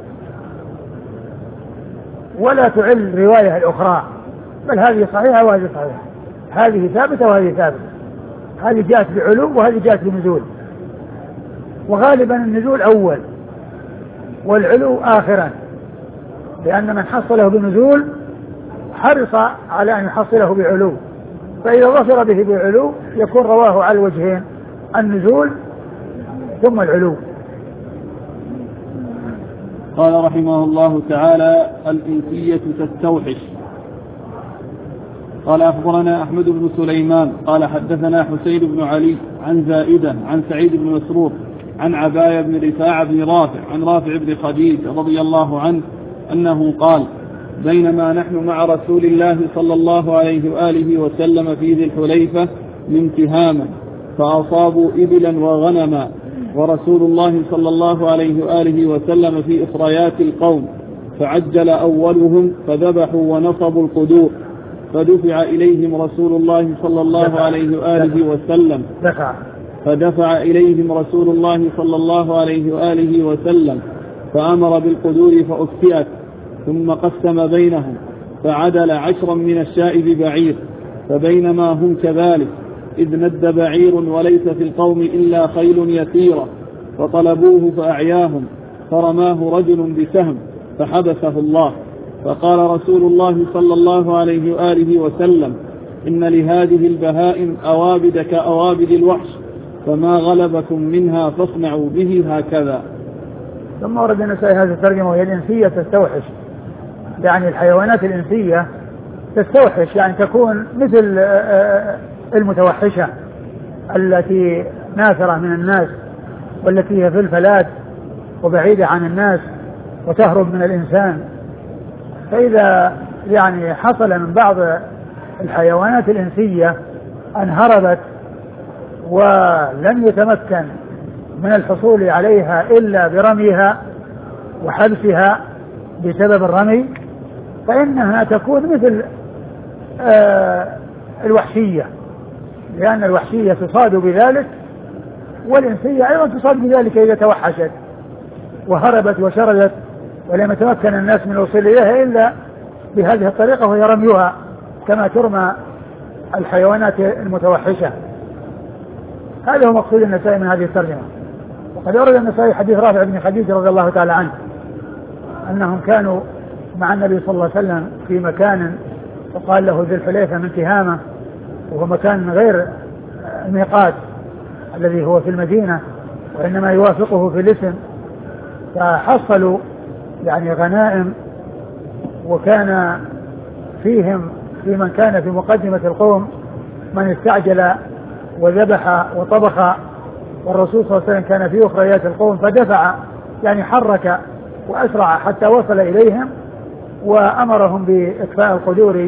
ولا تعل رواية الأخرى، بل هذه صحيحة وهذه صحيحة، هذه ثابتة وهذه ثابتة، هذه جاءت بعلو وهذه جاءت بنزول، وغالبا النزول أول والعلو آخرا، لأن من حصله بنزول حرص على أن يحصله بعلو، فإذا ظفر به بعلو يكون رواه على الوجهين النزول ثم العلو. قال رحمه الله تعالى الإنسية تستوحش. قال أخبرنا أحمد بن سليمان قال حدثنا حسين بن علي عن زائدة عن سعيد بن مسروق عن عباية بن رفاعة بن رافع عن رافع بن خديج رضي الله عنه أنه قال بينما نحن مع رسول الله صلى الله عليه وآله وسلم في ذي الحليفة من تهامة فأصابوا إبلا وغنما ورسول الله صلى الله عليه وآله وسلم في إخريات القوم فعجل أولهم فذبحوا ونصبوا القدور فدفع إليهم رسول الله صلى الله عليه وآله وسلم دفع فدفع إليهم رسول الله صلى الله عليه وآله وسلم فأمر بالقدور فأكفئت ثم قسم بينهم فعدل عشرا من الشاء ببعير فبينما هم كذلك إذ ند بعير وليس في القوم إلا خيل يسيرة فطلبوه فأعياهم فرماه رجل بسهم فحبسه الله فقال رسول الله صلى الله عليه وآله وسلم إن لهذه البهائم أوابد كأوابد الوحش فما غلبكم منها فاصنعوا به هكذا. ثم ورد النسائي هذه الترجمة وهي الإنسية تستوحش، يعني الحيوانات الإنسية تستوحش يعني تكون مثل المتوحشة التي نافرة من الناس والتي هي في الفلات وبعيدة عن الناس وتهرب من الإنسان، فإذا يعني حصل من بعض الحيوانات الإنسية أن هربت ولم يتمكن من الحصول عليها إلا برميها وحبسها بسبب الرمي، فإنها تكون مثل آه الوحشية، لأن الوحشية تصاد بذلك والإنسية أيضا تصاد بذلك إذا توحشت وهربت وشردت ولم يتمكن الناس من الوصول إليها إلا بهذه الطريقة وهي رميها كما ترمى الحيوانات المتوحشة. هذا هو مقصود النسائي من هذه الترجمة. وقد أورد النسائي حديث رافع بن خديج رضي الله تعالى عنه أنهم كانوا مع النبي صلى الله عليه وسلم في مكان وقال له ذي الحليفة من تهامة، وهو مكان غير الميقات الذي هو في المدينة وإنما يوافقه في الاسم، فحصلوا يعني غنائم، وكان فيهم في من كان في مقدمة القوم من استعجل وذبح وطبخ، والرسول صلى الله عليه وسلم كان في أخريات القوم فدفع يعني حرك وأسرع حتى وصل إليهم وأمرهم بإكفاء القدور،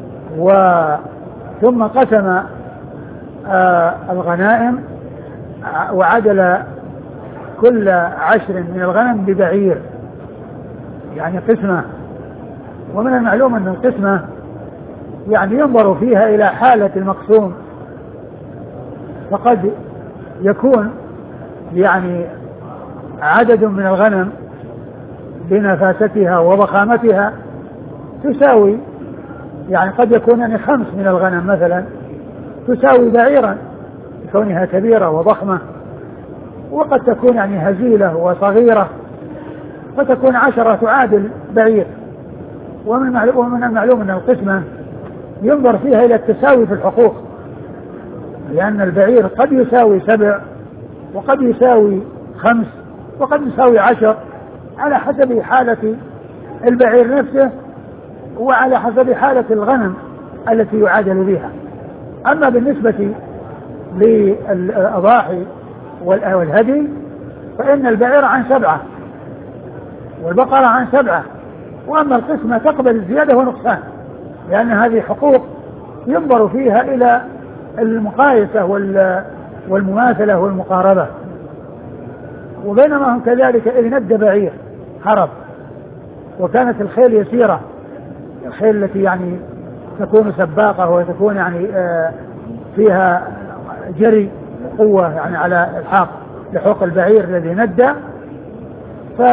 ثم قسم آه الغنائم وعدل كل عشر من الغنم ببعير، يعني قسمة. ومن المعلوم أن القسمة يعني ينظر فيها إلى حالة المقسوم، فقد يكون يعني عدد من الغنم بنفاستها وضخامتها تساوي، يعني قد يكون يعني خمس من الغنم مثلا تساوي بعيرا كونها كبيرة وضخمة، وقد تكون يعني هزيلة وصغيرة فتكون عشرة تعادل بعير. ومن المعلوم أن القسمة ينظر فيها إلى التساوي في الحقوق، لأن البعير قد يساوي سبع وقد يساوي خمس وقد يساوي عشر على حسب حالة البعير نفسه وعلى حسب حالة الغنم التي يعادل بها. أما بالنسبة للأضاحي والهدي فإن البعير عن سبعة والبقرة عن سبعة، وأما القسمة تقبل الزيادة والنقصان، لأن هذه حقوق ينظر فيها إلى المقايسة والمماثلة والمقاربة. وبينما هم كذلك إذ ند بعير هرب وكانت الخيل يسيرة، الخيل التي يعني تكون سباقة وتكون يعني فيها جري قوة يعني على الحاق لحوق البعير الذي ندى، ف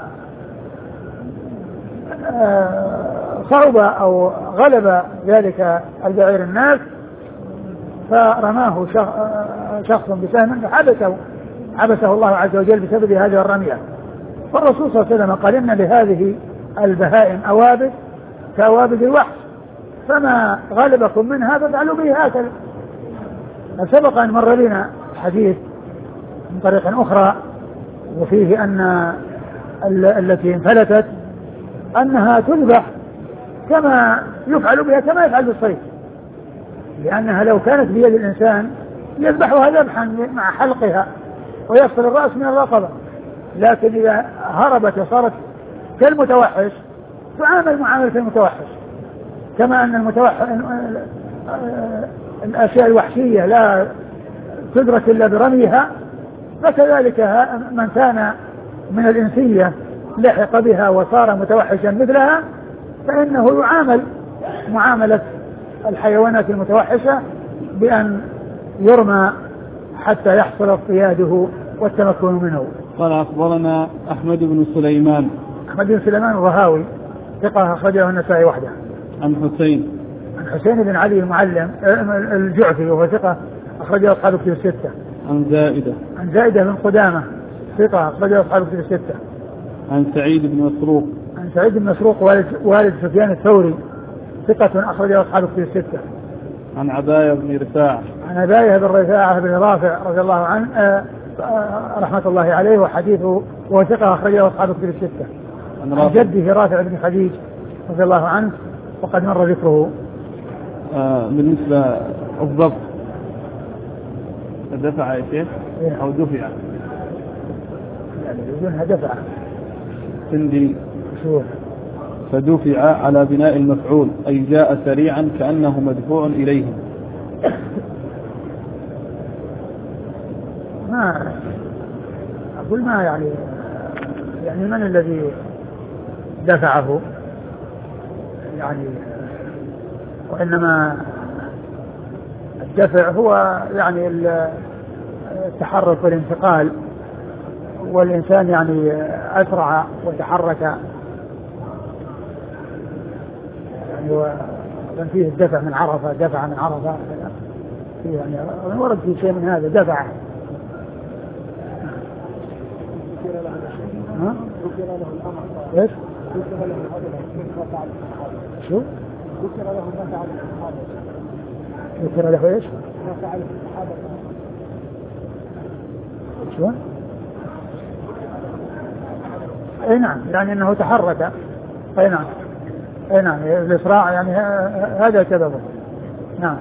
صعب أو غلب ذلك البعير الناس فرماه شخص بسهم فحبسه حبسه الله عز وجل بسبب هذه الرمية. فالرسول صلى الله عليه وسلم قال إن لهذه البهائم أوابد كأوابد الوحش، فما غلبكم منها فافعلوا به هكذا. سبق أن مر لنا حديث من طريق أخرى وفيه أن التي انفلتت أنها تذبح كما يفعل بها كما يفعل بالصيد، لأنها لو كانت بيد الإنسان يذبحها ذبحا مع حلقها ويفصل الرأس من الرقبة، لكن إذا هربت وصارت كالمتوحش تعامل معاملة المتوحش، كما أن المتوحش الأشياء الوحشية لا تدرك إلا برميها، فكذلك من كان من الإنسية لحق بها وصار متوحشا مثلها فإنه يعامل معاملة الحيوانات المتوحشة بأن يرمى حتى يحصل اصطياده والتمكن منه. قال أخبرنا أحمد بن سليمان أحمد بن سليمان الرهاوي ثقة أخرجه النسائي وحده. عن حسين عن حسين بن علي المعلم الجعفي وهو ثقة أخرجه أصحاب كتب الستة. عن زائدة عن زائدة بن قدامة ثقة أخرجه أصحاب كتب الستة. عن سعيد بن مسروق عن سعيد بن مسروق والد, والد سفيان الثوري ثقة أخرجه أصحاب كتب الستة. عن عباية بن رفاعة عن عباية بن رفاعة بن رافع رضي الله عنه آه آه رحمة الله عليه وحديثه وثقة أخرجه أصحاب كتب الستة. عن, عن جده رافع بن خديج رضي الله عنه وقد مر ذكره. آه بالنسبة الضبط دفع يا شيخ أو دفع يعني بدونها دفع سندي شو فدفع على بناء المفعول أي جاء سريعا كأنه مدفوع إليه. ما أقول ما يعني يعني من الذي دفعه يعني، وإنما الدفع هو يعني التحرك والانتقال، والإنسان يعني أسرع وتحرك يعني، وكان فيه الدفع من عرفة، دفع من عرفة يعني ورد في شيء من هذا دفع. ها؟ ايش؟ شو؟ ذكر له ما فعل الصحابة. ذكر له ايش؟ ما فعل الصحابة. شو؟ اي نعم، يعني انه تحرك. اي نعم، اي نعم، الاسراع يعني هذا سببه. نعم.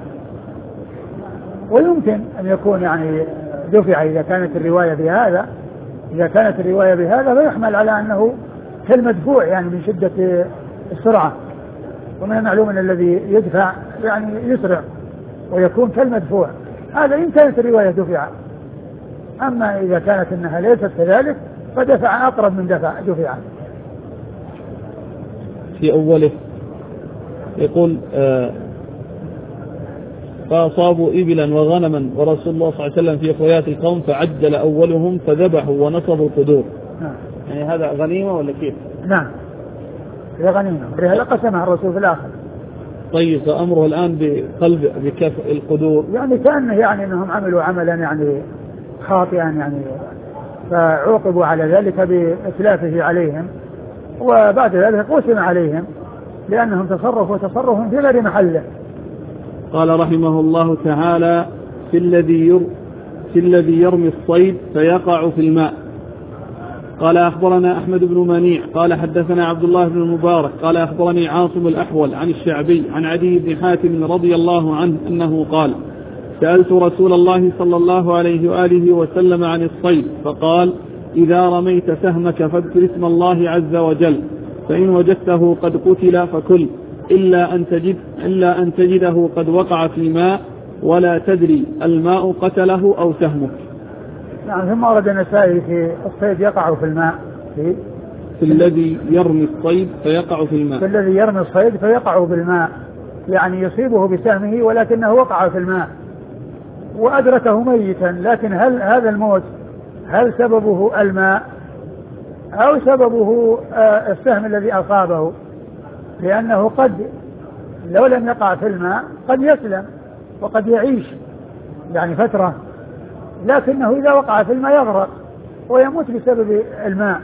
ويمكن ان يكون يعني دفع اذا كانت الرواية بهذا، إذا كانت الرواية بهذا فيحمل على أنه كالمدفوع يعني من شدة السرعة، ومن المعلوم أن الذي يدفع يعني يسرع ويكون كالمدفوع، هذا إن كانت الرواية دفع. أما إذا كانت أنها ليست كذلك فدفع أقرب من دفع دفع. في أوله يقول آه فأصابوا إبلا وغنما ورسول الله صلى الله عليه وسلم في أخويات القوم فعجل أولهم فذبحوا ونصبوا القدور. نعم. يعني هذا غنيمة ولا كيف؟ نعم، هي غنيمة، هذا قسمها الرسول في الآخر. طيب، فأمره الآن بقلب بكف القدور، يعني كأنه يعني أنهم عملوا عملا يعني خاطئا يعني، فعوقبوا على ذلك بإتلافه عليهم، وبعد ذلك قسم عليهم لأنهم تصرفوا تصرفهم في غير محله. قال رحمه الله تعالى: في الذي ير في الذي يرمي الصيد فيقع في الماء. قال أخبرنا أحمد بن منيع قال حدثنا عبد الله بن المبارك قال أخبرني عاصم الأحول عن الشعبي عن عدي بن حاتم رضي الله عنه أنه قال: سألت رسول الله صلى الله عليه وآله وسلم عن الصيد فقال: إذا رميت سهمك فاذكر اسم الله عز وجل، فإن وجدته قد قتل فكل، إلا أن تجد إلا أن تجده قد وقع في ماء ولا تدري الماء قتله أو سهمك. نعم. ثم ورد النسائي في الصيد يقع في الماء، في, في الذي يرمي الصيد فيقع في الماء، في الذي يرمي الصيد فيقع في الماء، يعني يصيبه بسهمه ولكنه وقع في الماء وأدركه ميتا، لكن هل هذا الموت هل سببه الماء أو سببه السهم الذي أصابه؟ لأنه قد لو لم يقع في الماء قد يسلم وقد يعيش يعني فترة، لكنه إذا وقع في الماء يغرق ويموت بسبب الماء.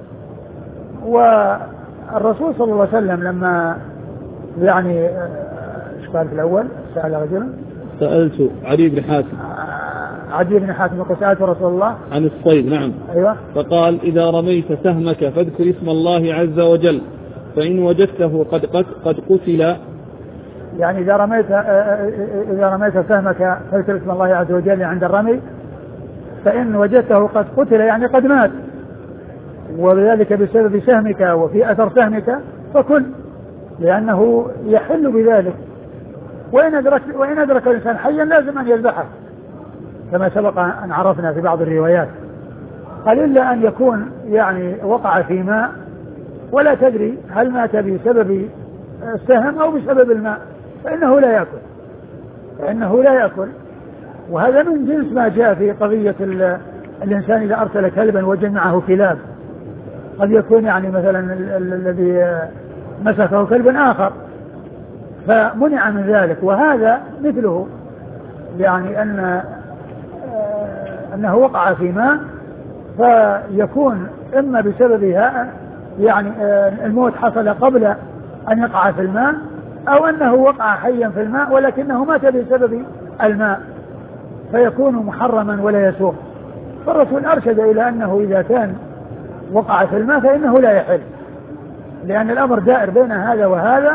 والرسول صلى الله عليه وسلم لما يعني ايش قال في الأول؟ سأل رجلا، سألت عدي بن حاتم عدي بن حاتم وقال: سألت رسول الله عن الصيد. نعم. أيوة. فقال: إذا رميت سهمك فاذكر اسم الله عز وجل، فإن وجدته قد قد قتل، يعني إذا رميت إذا رميت سهمك فاذكر اسم الله عز وجل عند الرمي، فإن وجدته قد قتل يعني قد مات، وذلك بسبب سهمك وفي أثر سهمك فكل، لأنه يحل بذلك. وإن أدرك وإن أدرك الإنسان حيا لازم أن يذبحه كما سبق أن عرفنا في بعض الروايات. قال: إلا أن يكون يعني وقع في ماء ولا تدري هل مات بسبب السهم أو بسبب الماء، فإنه لا يأكل فإنه لا يأكل وهذا من جنس ما جاء في قضية الإنسان إذا أرسل كلبا وجد معه كلاب، قد يكون يعني مثلا الذي مسكه كلب آخر فمنع من ذلك، وهذا مثله يعني أن أنه وقع في ماء فيكون إما بسببها يعني الموت حصل قبل أن يقع في الماء، أو أنه وقع حيا في الماء ولكنه مات بسبب الماء فيكون محرما ولا يسوق. فالرسول أرشد إلى أنه إذا كان وقع في الماء فإنه لا يحل، لأن الأمر دائر بين هذا وهذا،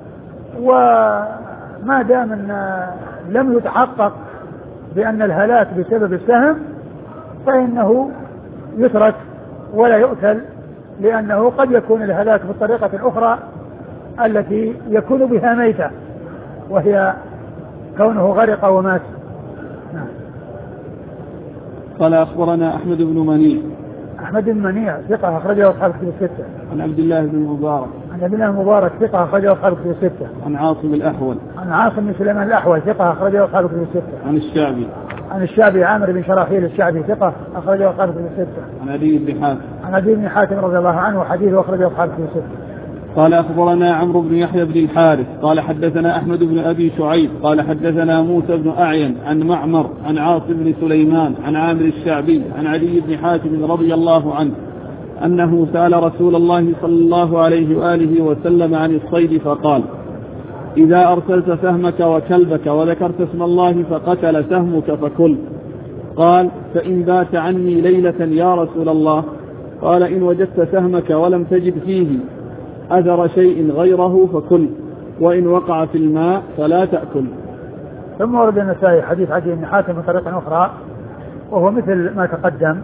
وما دام أن لم يتحقق بأن الهلاك بسبب السهم فإنه يترك ولا يؤكل، لأنه قد يكون الهلاك بالطريقة الأخرى التي يكون بها ميتة وهي كونه غرق ومات. نعم. قال أخبرنا أحمد بن منيع. أحمد بن منيع ثقة أخرجه أصحاب الكتب الستة. عن عبد الله بن المبارك. عن عبد الله المبارك ثقة أخرجه أصحاب الكتب الستة. عن عاصم الأحول. عن عاصم بن سليمان الأحول ثقة أخرجه أصحاب الكتب الستة. عن الشعبي. عن الشعبي عامر بن شراحيل الشعبي ثقة أخرجه أصحاب الكتب الستة. عن عدي بن حاتم. عن عدي بن حاتم رضي الله عنه وحديثه أخرجه أصحاب الكتب الستة. قال أخبرنا عمرو بن يحيى بن الحارث قال حدثنا أحمد بن أبي شعيب قال حدثنا موسى بن أعين عن معمر عن عاصم بن سليمان عن عامر الشعبي عن عدي بن حاتم رضي الله عنه أنه سأل رسول الله صلى الله عليه وآله وسلم عن الصيد فقال: إذا أرسلت سهمك وكلبك وذكرت اسم الله فقتل سهمك فكل. قال: فإن بات عني ليلة يا رسول الله؟ قال: إن وجدت سهمك ولم تجد فيه أثر شيء غيره فكل، وإن وقع في الماء فلا تأكل. ثم ورد النسائي حديث عدي بن حاتم بطريقة أخرى وهو مثل ما تقدم.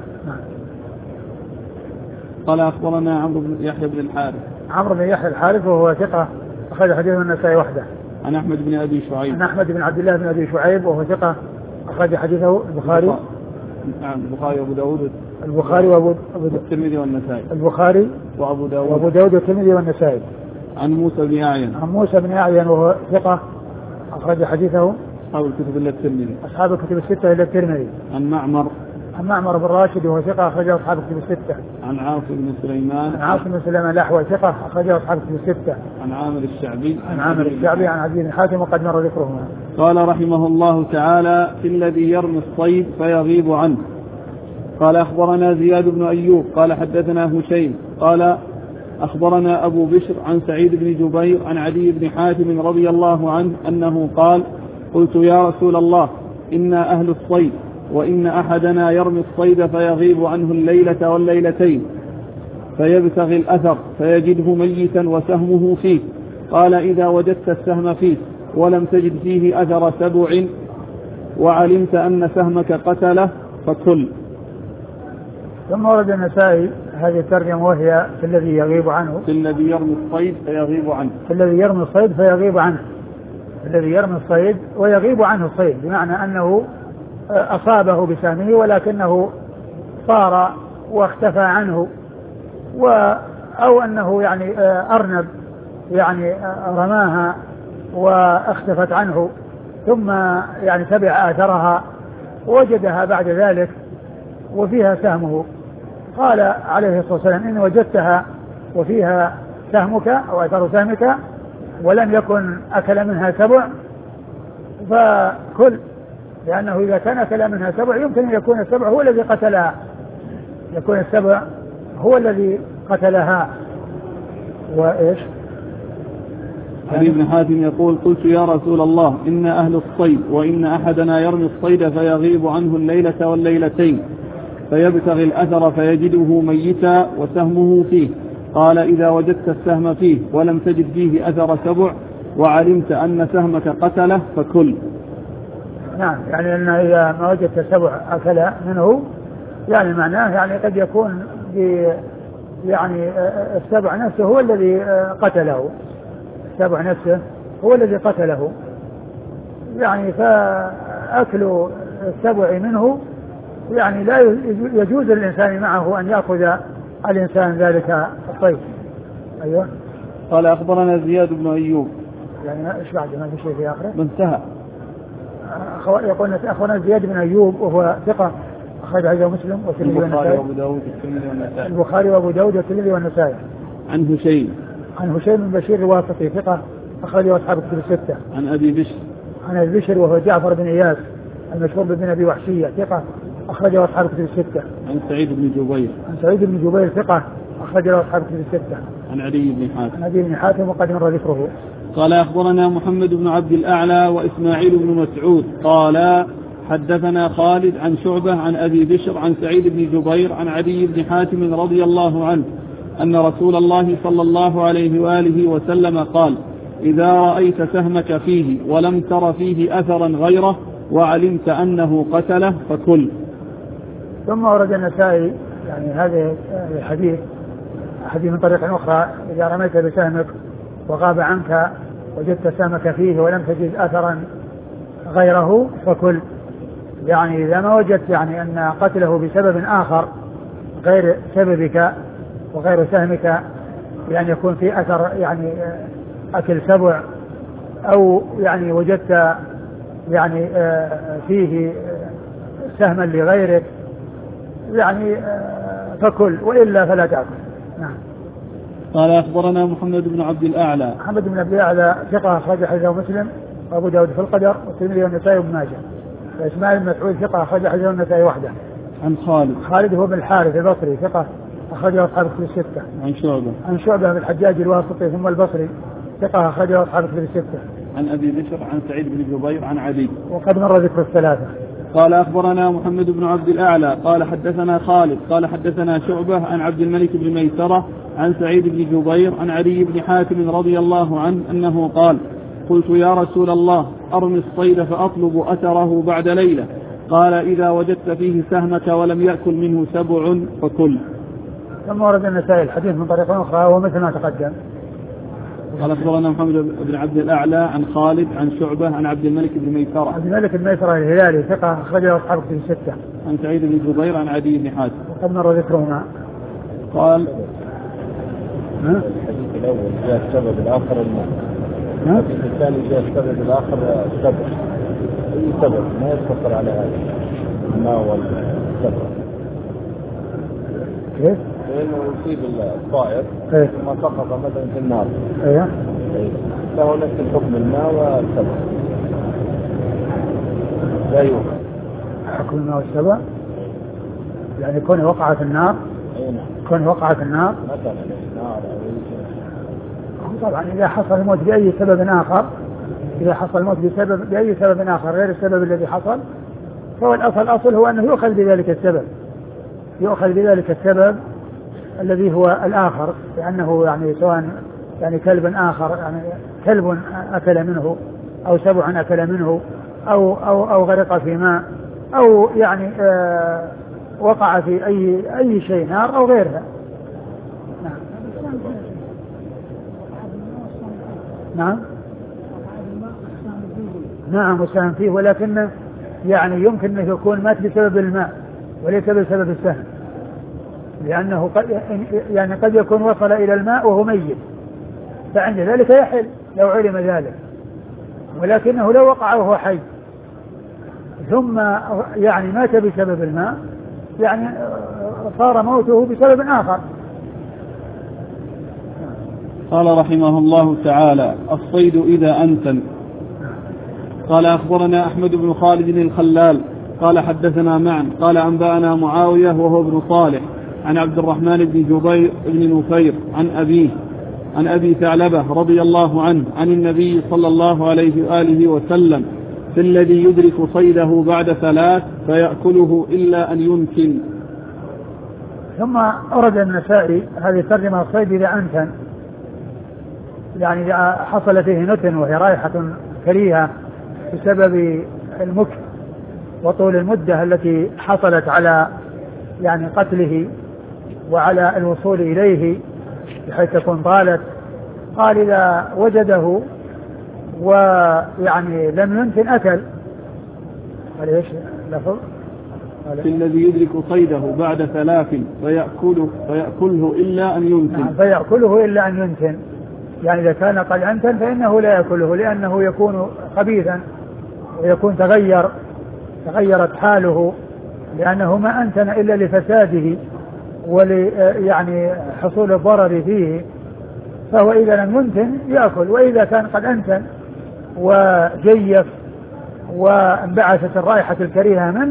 قال أخبرنا عمرو بن يحيى بن الحارث. عمرو بن يحيى الحارث وهو ثقة أخرج حديثه النسائي وحده. عن أحمد بن أبي شعيب. عن أحمد بن عبد الله بن أبي شعيب وهو ثقة أخرج حديثه البخاري. نعم البخاري وأبو داود. البخاري وأبو الترمذي والنسائي. البخاري وأبو داود. وأبو داود والترمذي والنسائي. عن موسى بن أعين. عن موسى بن أعين وهو ثقة أخرج حديثه أصحاب الكتب إلا الترمذي. أصحاب الكتب الستة إلا الترمذي. عن معمر. عن معمر بن راشد وهو ثقة أخرجه أصحاب الكتب الستة. عن عاصم بن سليمان. عن عاصم بن سليمان الأحول ثقة أخرجه أصحاب الكتب الستة. عن عامر الشعبي. عن عامر الشعبي عن عدي بن حاتم وقد مر ذكرهما. قال رحمه الله تعالى: في الذي يرمي الصيد فيغيب عنه. قال أخبرنا زياد بن أيوب قال حدثنا هشيم قال أخبرنا أبو بشر عن سعيد بن جبير عن عدي بن حاتم رضي الله عنه أنه قال: قلت يا رسول الله إنا أهل الصيد وإن أحدنا يرمي الصيد فيغيب عنه الليلة والليلتين فيبتغي الأثر فيجده ميتا وسهمه فيه. قال: إذا وجدت السهم فيه ولم تجد فيه أثر سبع وعلمت أن سهمك قتله فكل. ثم ورد النسائي هذه الترجمة وهي في الذي يغيب عنه. في الذي يرمي الصيد فيغيب عنه. في الذي يرمي الصيد فيغيب عنه. الذي يرمي الصيد ويغيب عنه الصيد بمعنى أنه أصابه بسهمه ولكنه صار واختفى عنه، و أو أنه يعني أرنب يعني رماها واختفت عنه ثم يعني تبع آثرها ووجدها بعد ذلك وفيها سهمه. قال عليه الصلاة والسلام: إن وجدتها وفيها سهمك أو أثر سهمك ولم يكن أكل منها سبع فكل، لأنه إذا كان أكل منها سبع يمكن أن يكون السبع هو الذي قتلها، يكون السبع هو الذي قتلها. وإيش؟ علي بن حاتم يقول: قلت يا رسول الله إن أهل الصيد وإن أحدنا يرمي الصيد فيغيب عنه الليلة والليلتين فيبتغي الأثر فيجده ميتا وسهمه فيه. قال: إذا وجدت السهم فيه ولم تجد فيه أثر سبع وعلمت أن سهمك قتله فكل. نعم، يعني أن إذا ما وجدت سبع أكل منه يعني معناه يعني قد يكون يعني السبع نفسه هو الذي قتله، السبع نفسه هو الذي قتله، يعني فأكل السبع منه يعني لا يجوز للإنسان معه أن يأخذ الإنسان ذلك الصيد. أيوة. قال أخبرنا زياد بن أيوب. يعني إيش بعد ما في شيء في آخره؟ منتهى. يقول أخبرنا زياد بن أيوب وهو ثقة أخرج حديثه مسلم والترمذي والنسائي. وأبو داود والترمذي والنسائي. البخاري وأبو داود والترمذي والنسائي. عن هشيم. عن هشيم بن بشير الواسطي ثقة أخرجه أصحاب الكتب الستة. عن أبي بشر. عن أبي بشر وهو جعفر بن إياس المشهور بابن أبي وحشية ثقة أخرجه أصحاب الكتب الستة. عن سعيد بن جبير. عن سعيد بن جبير ثقة أخرجه أصحاب الكتب الستة. عن عدي بن حاتم. عن عدي بن حاتم وقد مر ذكره. قال أخبرنا محمد بن عبد الأعلى وإسماعيل بن مسعود قال حدثنا خالد عن شعبة عن أبي بشر عن سعيد بن جبير عن عدي بن حاتم رضي الله عنه أن رسول الله صلى الله عليه وآله وسلم قال: إذا رأيت سهمك فيه ولم تر فيه أثرا غيره وعلمت أنه قتله فكل. ثم ورد النسائي يعني هذا الحديث حديث من طريق أخرى: إذا رميت بسهمك وغاب عنك وجدت سهمك فيه ولم تجد أثرا غيره فكل. يعني إذا ما وجدت يعني أن قتله بسبب آخر غير سببك وغير سهمك، يعني يكون في أثر يعني أكل سبع، أو يعني وجدت يعني فيه سهما لغيرك يعني فكل، وإلا فلا تأكل. نعم. قال أخبرنا محمد بن عبد الأعلى. محمد بن عبد الأعلى ثقة أخرج حديثه مسلم وأبو داود في القدر والترمذي والنسائي وابن ماجه. وإسماعيل بن مسعود ثقة أخرج حديثه النسائي وحده. عن خالد. خالد هو بن الحارث البصري ثقة أخرجه أصحاب الكتب الستة. عن شعبة. عن شعبة بن الحجاج الواسطي ثم البصري ثقة أخرجه أصحاب الكتب الستة. عن أبي بشر عن سعيد بن جبير عن عدي. وقد مر ذكر الثلاثة. قال أخبرنا محمد بن عبد الأعلى قال حدثنا خالد قال حدثنا شعبة عن عبد الملك بن ميسرة عن سعيد بن جبير عن علي بن حاتم رضي الله عنه أنه قال: قلت يا رسول الله أرمي الصيد فأطلب أثره بعد ليلة، قال: إذا وجدت فيه سهمك ولم يأكل منه سبع فكل. ثم ورد النسائي الحديث من طريق أخرى ومثل ما تقدم. قال أخبرنا محمد بن عبد الأعلى عن خالد عن شعبة عن عبد الملك بن ميسرة. عبد الملك بن ميسرة الهلالي ثقة أخرجه أصحاب الكتب الستة. عن سعيد بن جبير عن عدي بن حاتم. وقد مر ذكرهما. قال: ها؟ الحديث الأول جاء السبب الآخر الماء. الحديث الثاني جاء السبب الآخر السبب. أي سبب ما يقتصر على هذا الماء والسبب. كيف؟ لأنه يصيب الطائر إيه؟ ثم سقط مثلا في النار. ايوه. له نفس الحكم الماء والسبب. لا يوجد حكم الماء والسبب يعني كونه وقع في النار. أي نعم. كونه وقع في النار مثلا النار أو أي شيء. طبعا إذا حصل الموت بأي سبب آخر، إذا حصل الموت بسبب بأي سبب آخر غير السبب الذي حصل، فهو الأصل الأصل هو أنه يؤخذ بذلك السبب، يؤخذ بذلك السبب الذي هو الآخر، لأنه يعني سواء يعني كلب آخر يعني كلب أكل منه أو سبع أكل منه أو أو أو غرق في ماء أو يعني آه وقع في أي أي شيء نار أو غيرها. نعم. نعم. نعم وسهم فيه، ولكن يعني يمكن أن يكون مات بسبب الماء وليس بسبب السهم، لأنه قد يعني قد يكون وصل إلى الماء وهو ميت، فعند ذلك يحل لو علم ذلك، ولكنه لو وقع وهو حي ثم يعني مات بسبب الماء يعني صار موته بسبب آخر. قال رحمه الله تعالى: الصيد إذا أنتن. قال أخبرنا أحمد بن خالد الخلال قال حدثنا معا قال أنبأنا معاوية وهو ابن صالح عن عبد الرحمن بن جبير بن نفير عن أبيه عن أبي ثعلبة رضي الله عنه عن النبي صلى الله عليه وآله وسلم في الذي يدرك صيده بعد ثلاث فيأكله إلا أن يمكن. ثم أورد النسائي هذه ترجمة الصيد إذا أنتن، يعني إذا حصل فيه نتن وهي رائحة كريهة بسبب المكث وطول المدة التي حصلت على يعني قتله وعلى الوصول إليه بحيث تكون طالت. قال إذا وجده ويعني لم يمكن أكل. قال إيش لفظ؟ في الذي يدرك صيده بعد ثلاث فيأكله, فيأكله إلا أن يمكن. نعم فيأكله إلا أن يمكن، يعني إذا كان قد أنتن فإنه لا يأكله لأنه يكون خبيثا ويكون تغير تغيرت حاله، لأنه ما أنتن إلا لفساده ول يعني حصول الضرر فيه، فهو إذا لم ينتن يأكل. وإذا كان قد أنتن وجيف وانبعثت الرائحة الكريهة منه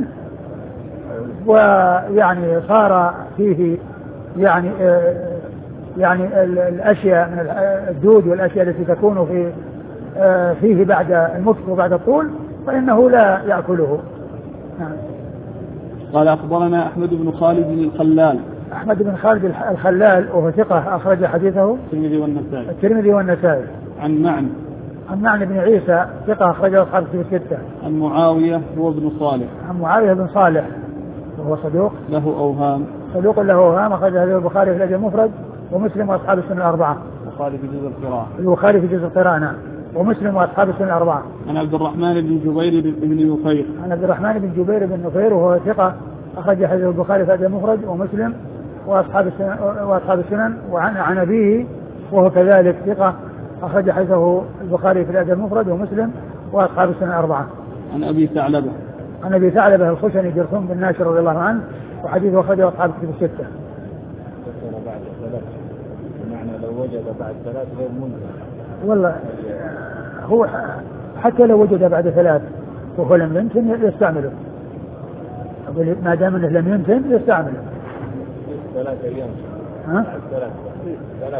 ويعني صار فيه يعني يعني الأشياء من الدود والأشياء التي تكون في فيه بعد المكث وبعد الطول فإنه لا يأكله. نعم. قال أخبرنا أحمد بن خالد الخلال. أحمد بن خالد الخلال وهو ثقة أخرج حديثه الترمذي والنسائي. الترمذي والنسائي. عن معن. عن معن بن عيسى ثقة أخرجه أصحاب الكتب الستة. عن معاوية هو ابن صالح. عن معاوية بن صالح وهو صدوق له أوهام. صدوق له أوهام أخرج هذا البخاري في الأدب المفرد ومسلم وأصحاب السنة الأربعة. البخاري في جزء القراءة. البخاري في جزء القراءة نعم، ومسلم وأصحاب السنن الأربعة. عن عبد الرحمن بن جبير بن نفير. عن عبد الرحمن بن جبير بن نفير وهو ثقة أخرج حديث البخاري في المفرد ومسلم وأصحاب السنن وأصحاب السنن. وعن عن أبيه وهو كذلك ثقة أخرج حديثه البخاري في الأدب المفرد ومسلم وأصحاب السنن الأربعة. عن أبي ثعلبة. عن أبي ثعلبة الخشني جرثوم بن ناشر رضي الله عنه وحديثه أخرجه أصحاب الكتب الستة. بعد ثلاث بمعنى لو وجد بعد ثلاث غير منزل. والله هو حتى لو وجد بعد ثلاث وهو لم يمكن يستعمله، ما دام انه لم يمكن يستعمله. ثلاث ايام. ها؟ ثلاث ثلاث.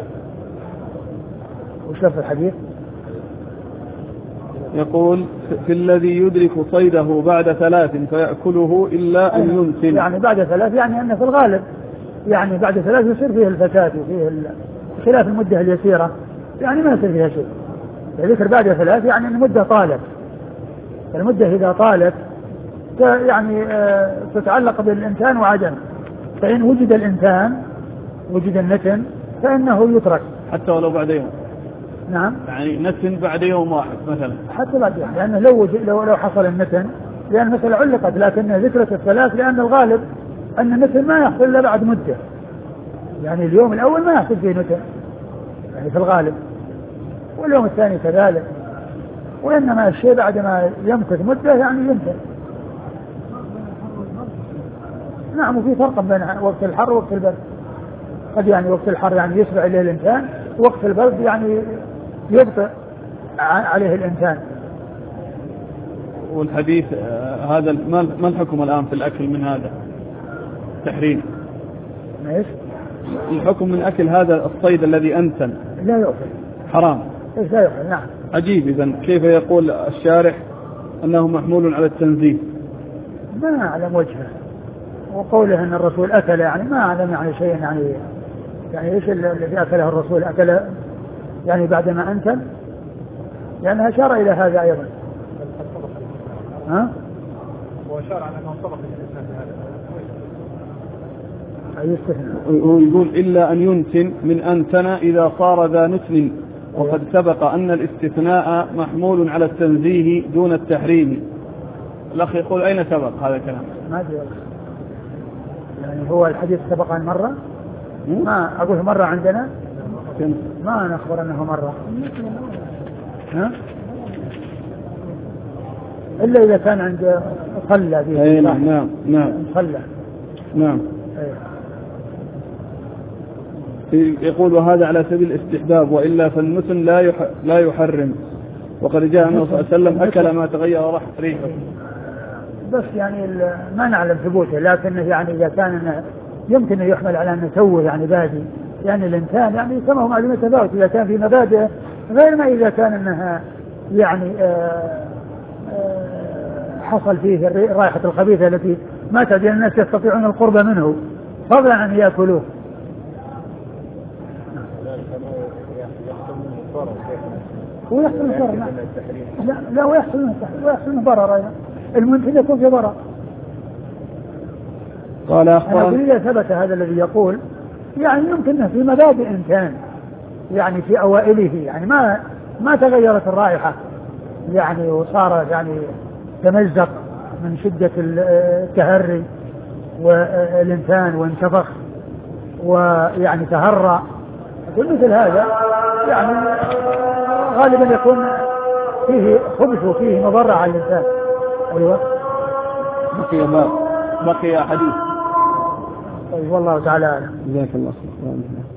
وش لفظ الحديث؟ يقول في الذي يدرك صيده بعد ثلاث فيأكله إلا أن يمكن. يعني بعد ثلاث يعني أنه في الغالب يعني بعد ثلاث يصير فيه الفساد وفيه خلاف المدة اليسيرة يعني ما يصير فيها شيء. ذكر بعد ثلاث يعني المدة طالت، المدة إذا طالت يعني تتعلق بالإنسان وعدم، فإن وجد الإنسان وجد النتن فإنه يترك حتى ولو بعد يوم. نعم يعني نتن بعد يوم واحد مثلا حتى بعد يوم، لأنه لو لو لو حصل النتن لأن مثلا علقت لكن ذكرت الثلاث لأن الغالب أن النتن ما يحصل إلا بعد مدة، يعني اليوم الأول ما يحصل فيه نتن يعني في الغالب، واليوم الثاني كذلك، وإنما الشيء بعد ما يمكث مدة يعني يمكث. نعم وفي فرق بين وقت الحر ووقت البرد، قد يعني وقت الحر يعني يسرع إليه الإنسان، وقت البرد يعني يبطئ عليه الإنسان. والحديث آه هذا ما الحكم الآن في الأكل من هذا تحريم؟ ايش الحكم من أكل هذا الصيد الذي أنتن؟ لا يؤكل حرام. ايش لا يؤكل؟ نعم. عجيب. إذن كيف يقول الشارح أنه محمول على التنزيه؟ ما أعلم وجهه، وقوله أن الرسول أكل يعني ما أعلم يعني شيء يعني يعني إيش الذي أكله الرسول أكل يعني بعدما أنتن، يعني أشار إلى هذا أيضا. ها؟ وأشار على أنه صرف الاستثناء هذا. أي استثناء؟ هو يقول إلا أن ينتن من أنتن إذا صار ذا نتن، وقد سبق أن الاستثناء محمول على التنزيه دون التحريم. الأخ يقول أين سبق هذا الكلام؟ ما أدري يعني هو الحديث سبق عن مرة؟ ما أقول مرة عندنا؟ ما نخبر أنه مرة. ها؟ إلا إذا كان عند صلى به. أي نعم نعم نعم صلى. نعم. أي. يقول وهذا على سبيل الاستحباب وإلا فالنتن لا يح... لا يحرم، وقد جاء النبي صلى الله عليه وسلم أكل ما تغير ريحه. بس يعني ما نعلم ثبوته، لكن يعني إذا كان يمكن أن يحمل على أن سوى يعني بادي، يعني الإنسان يعني كما هو معلومة تفاوت، إذا كان في مبادئ غير ما إذا كان أنها يعني آآ آآ حصل فيه الرائحة الخبيثة التي ما تدري الناس يستطيعون القرب منه فضلا عن يأكلوه. ويحصل منه ضرر. لا لا ويحصل منه ويحصل منه ضرر أيضا، المنتج يكون في ضرر. قال أخبرنا إذا ثبت هذا الذي يقول يعني يمكن في مبادئ إنسان يعني في أوائله يعني ما ما تغيرت الرائحة يعني وصار يعني تمزق من شدة التهري والإنسان وانتفخ ويعني تهرى، كل مثل هذا يعني غالبا يكون فيه خبث وفيه مضرة على الإنسان. أيوة. بقي باب بقي حديث. طيب والله تعالى أعلم. جزاك الله خير.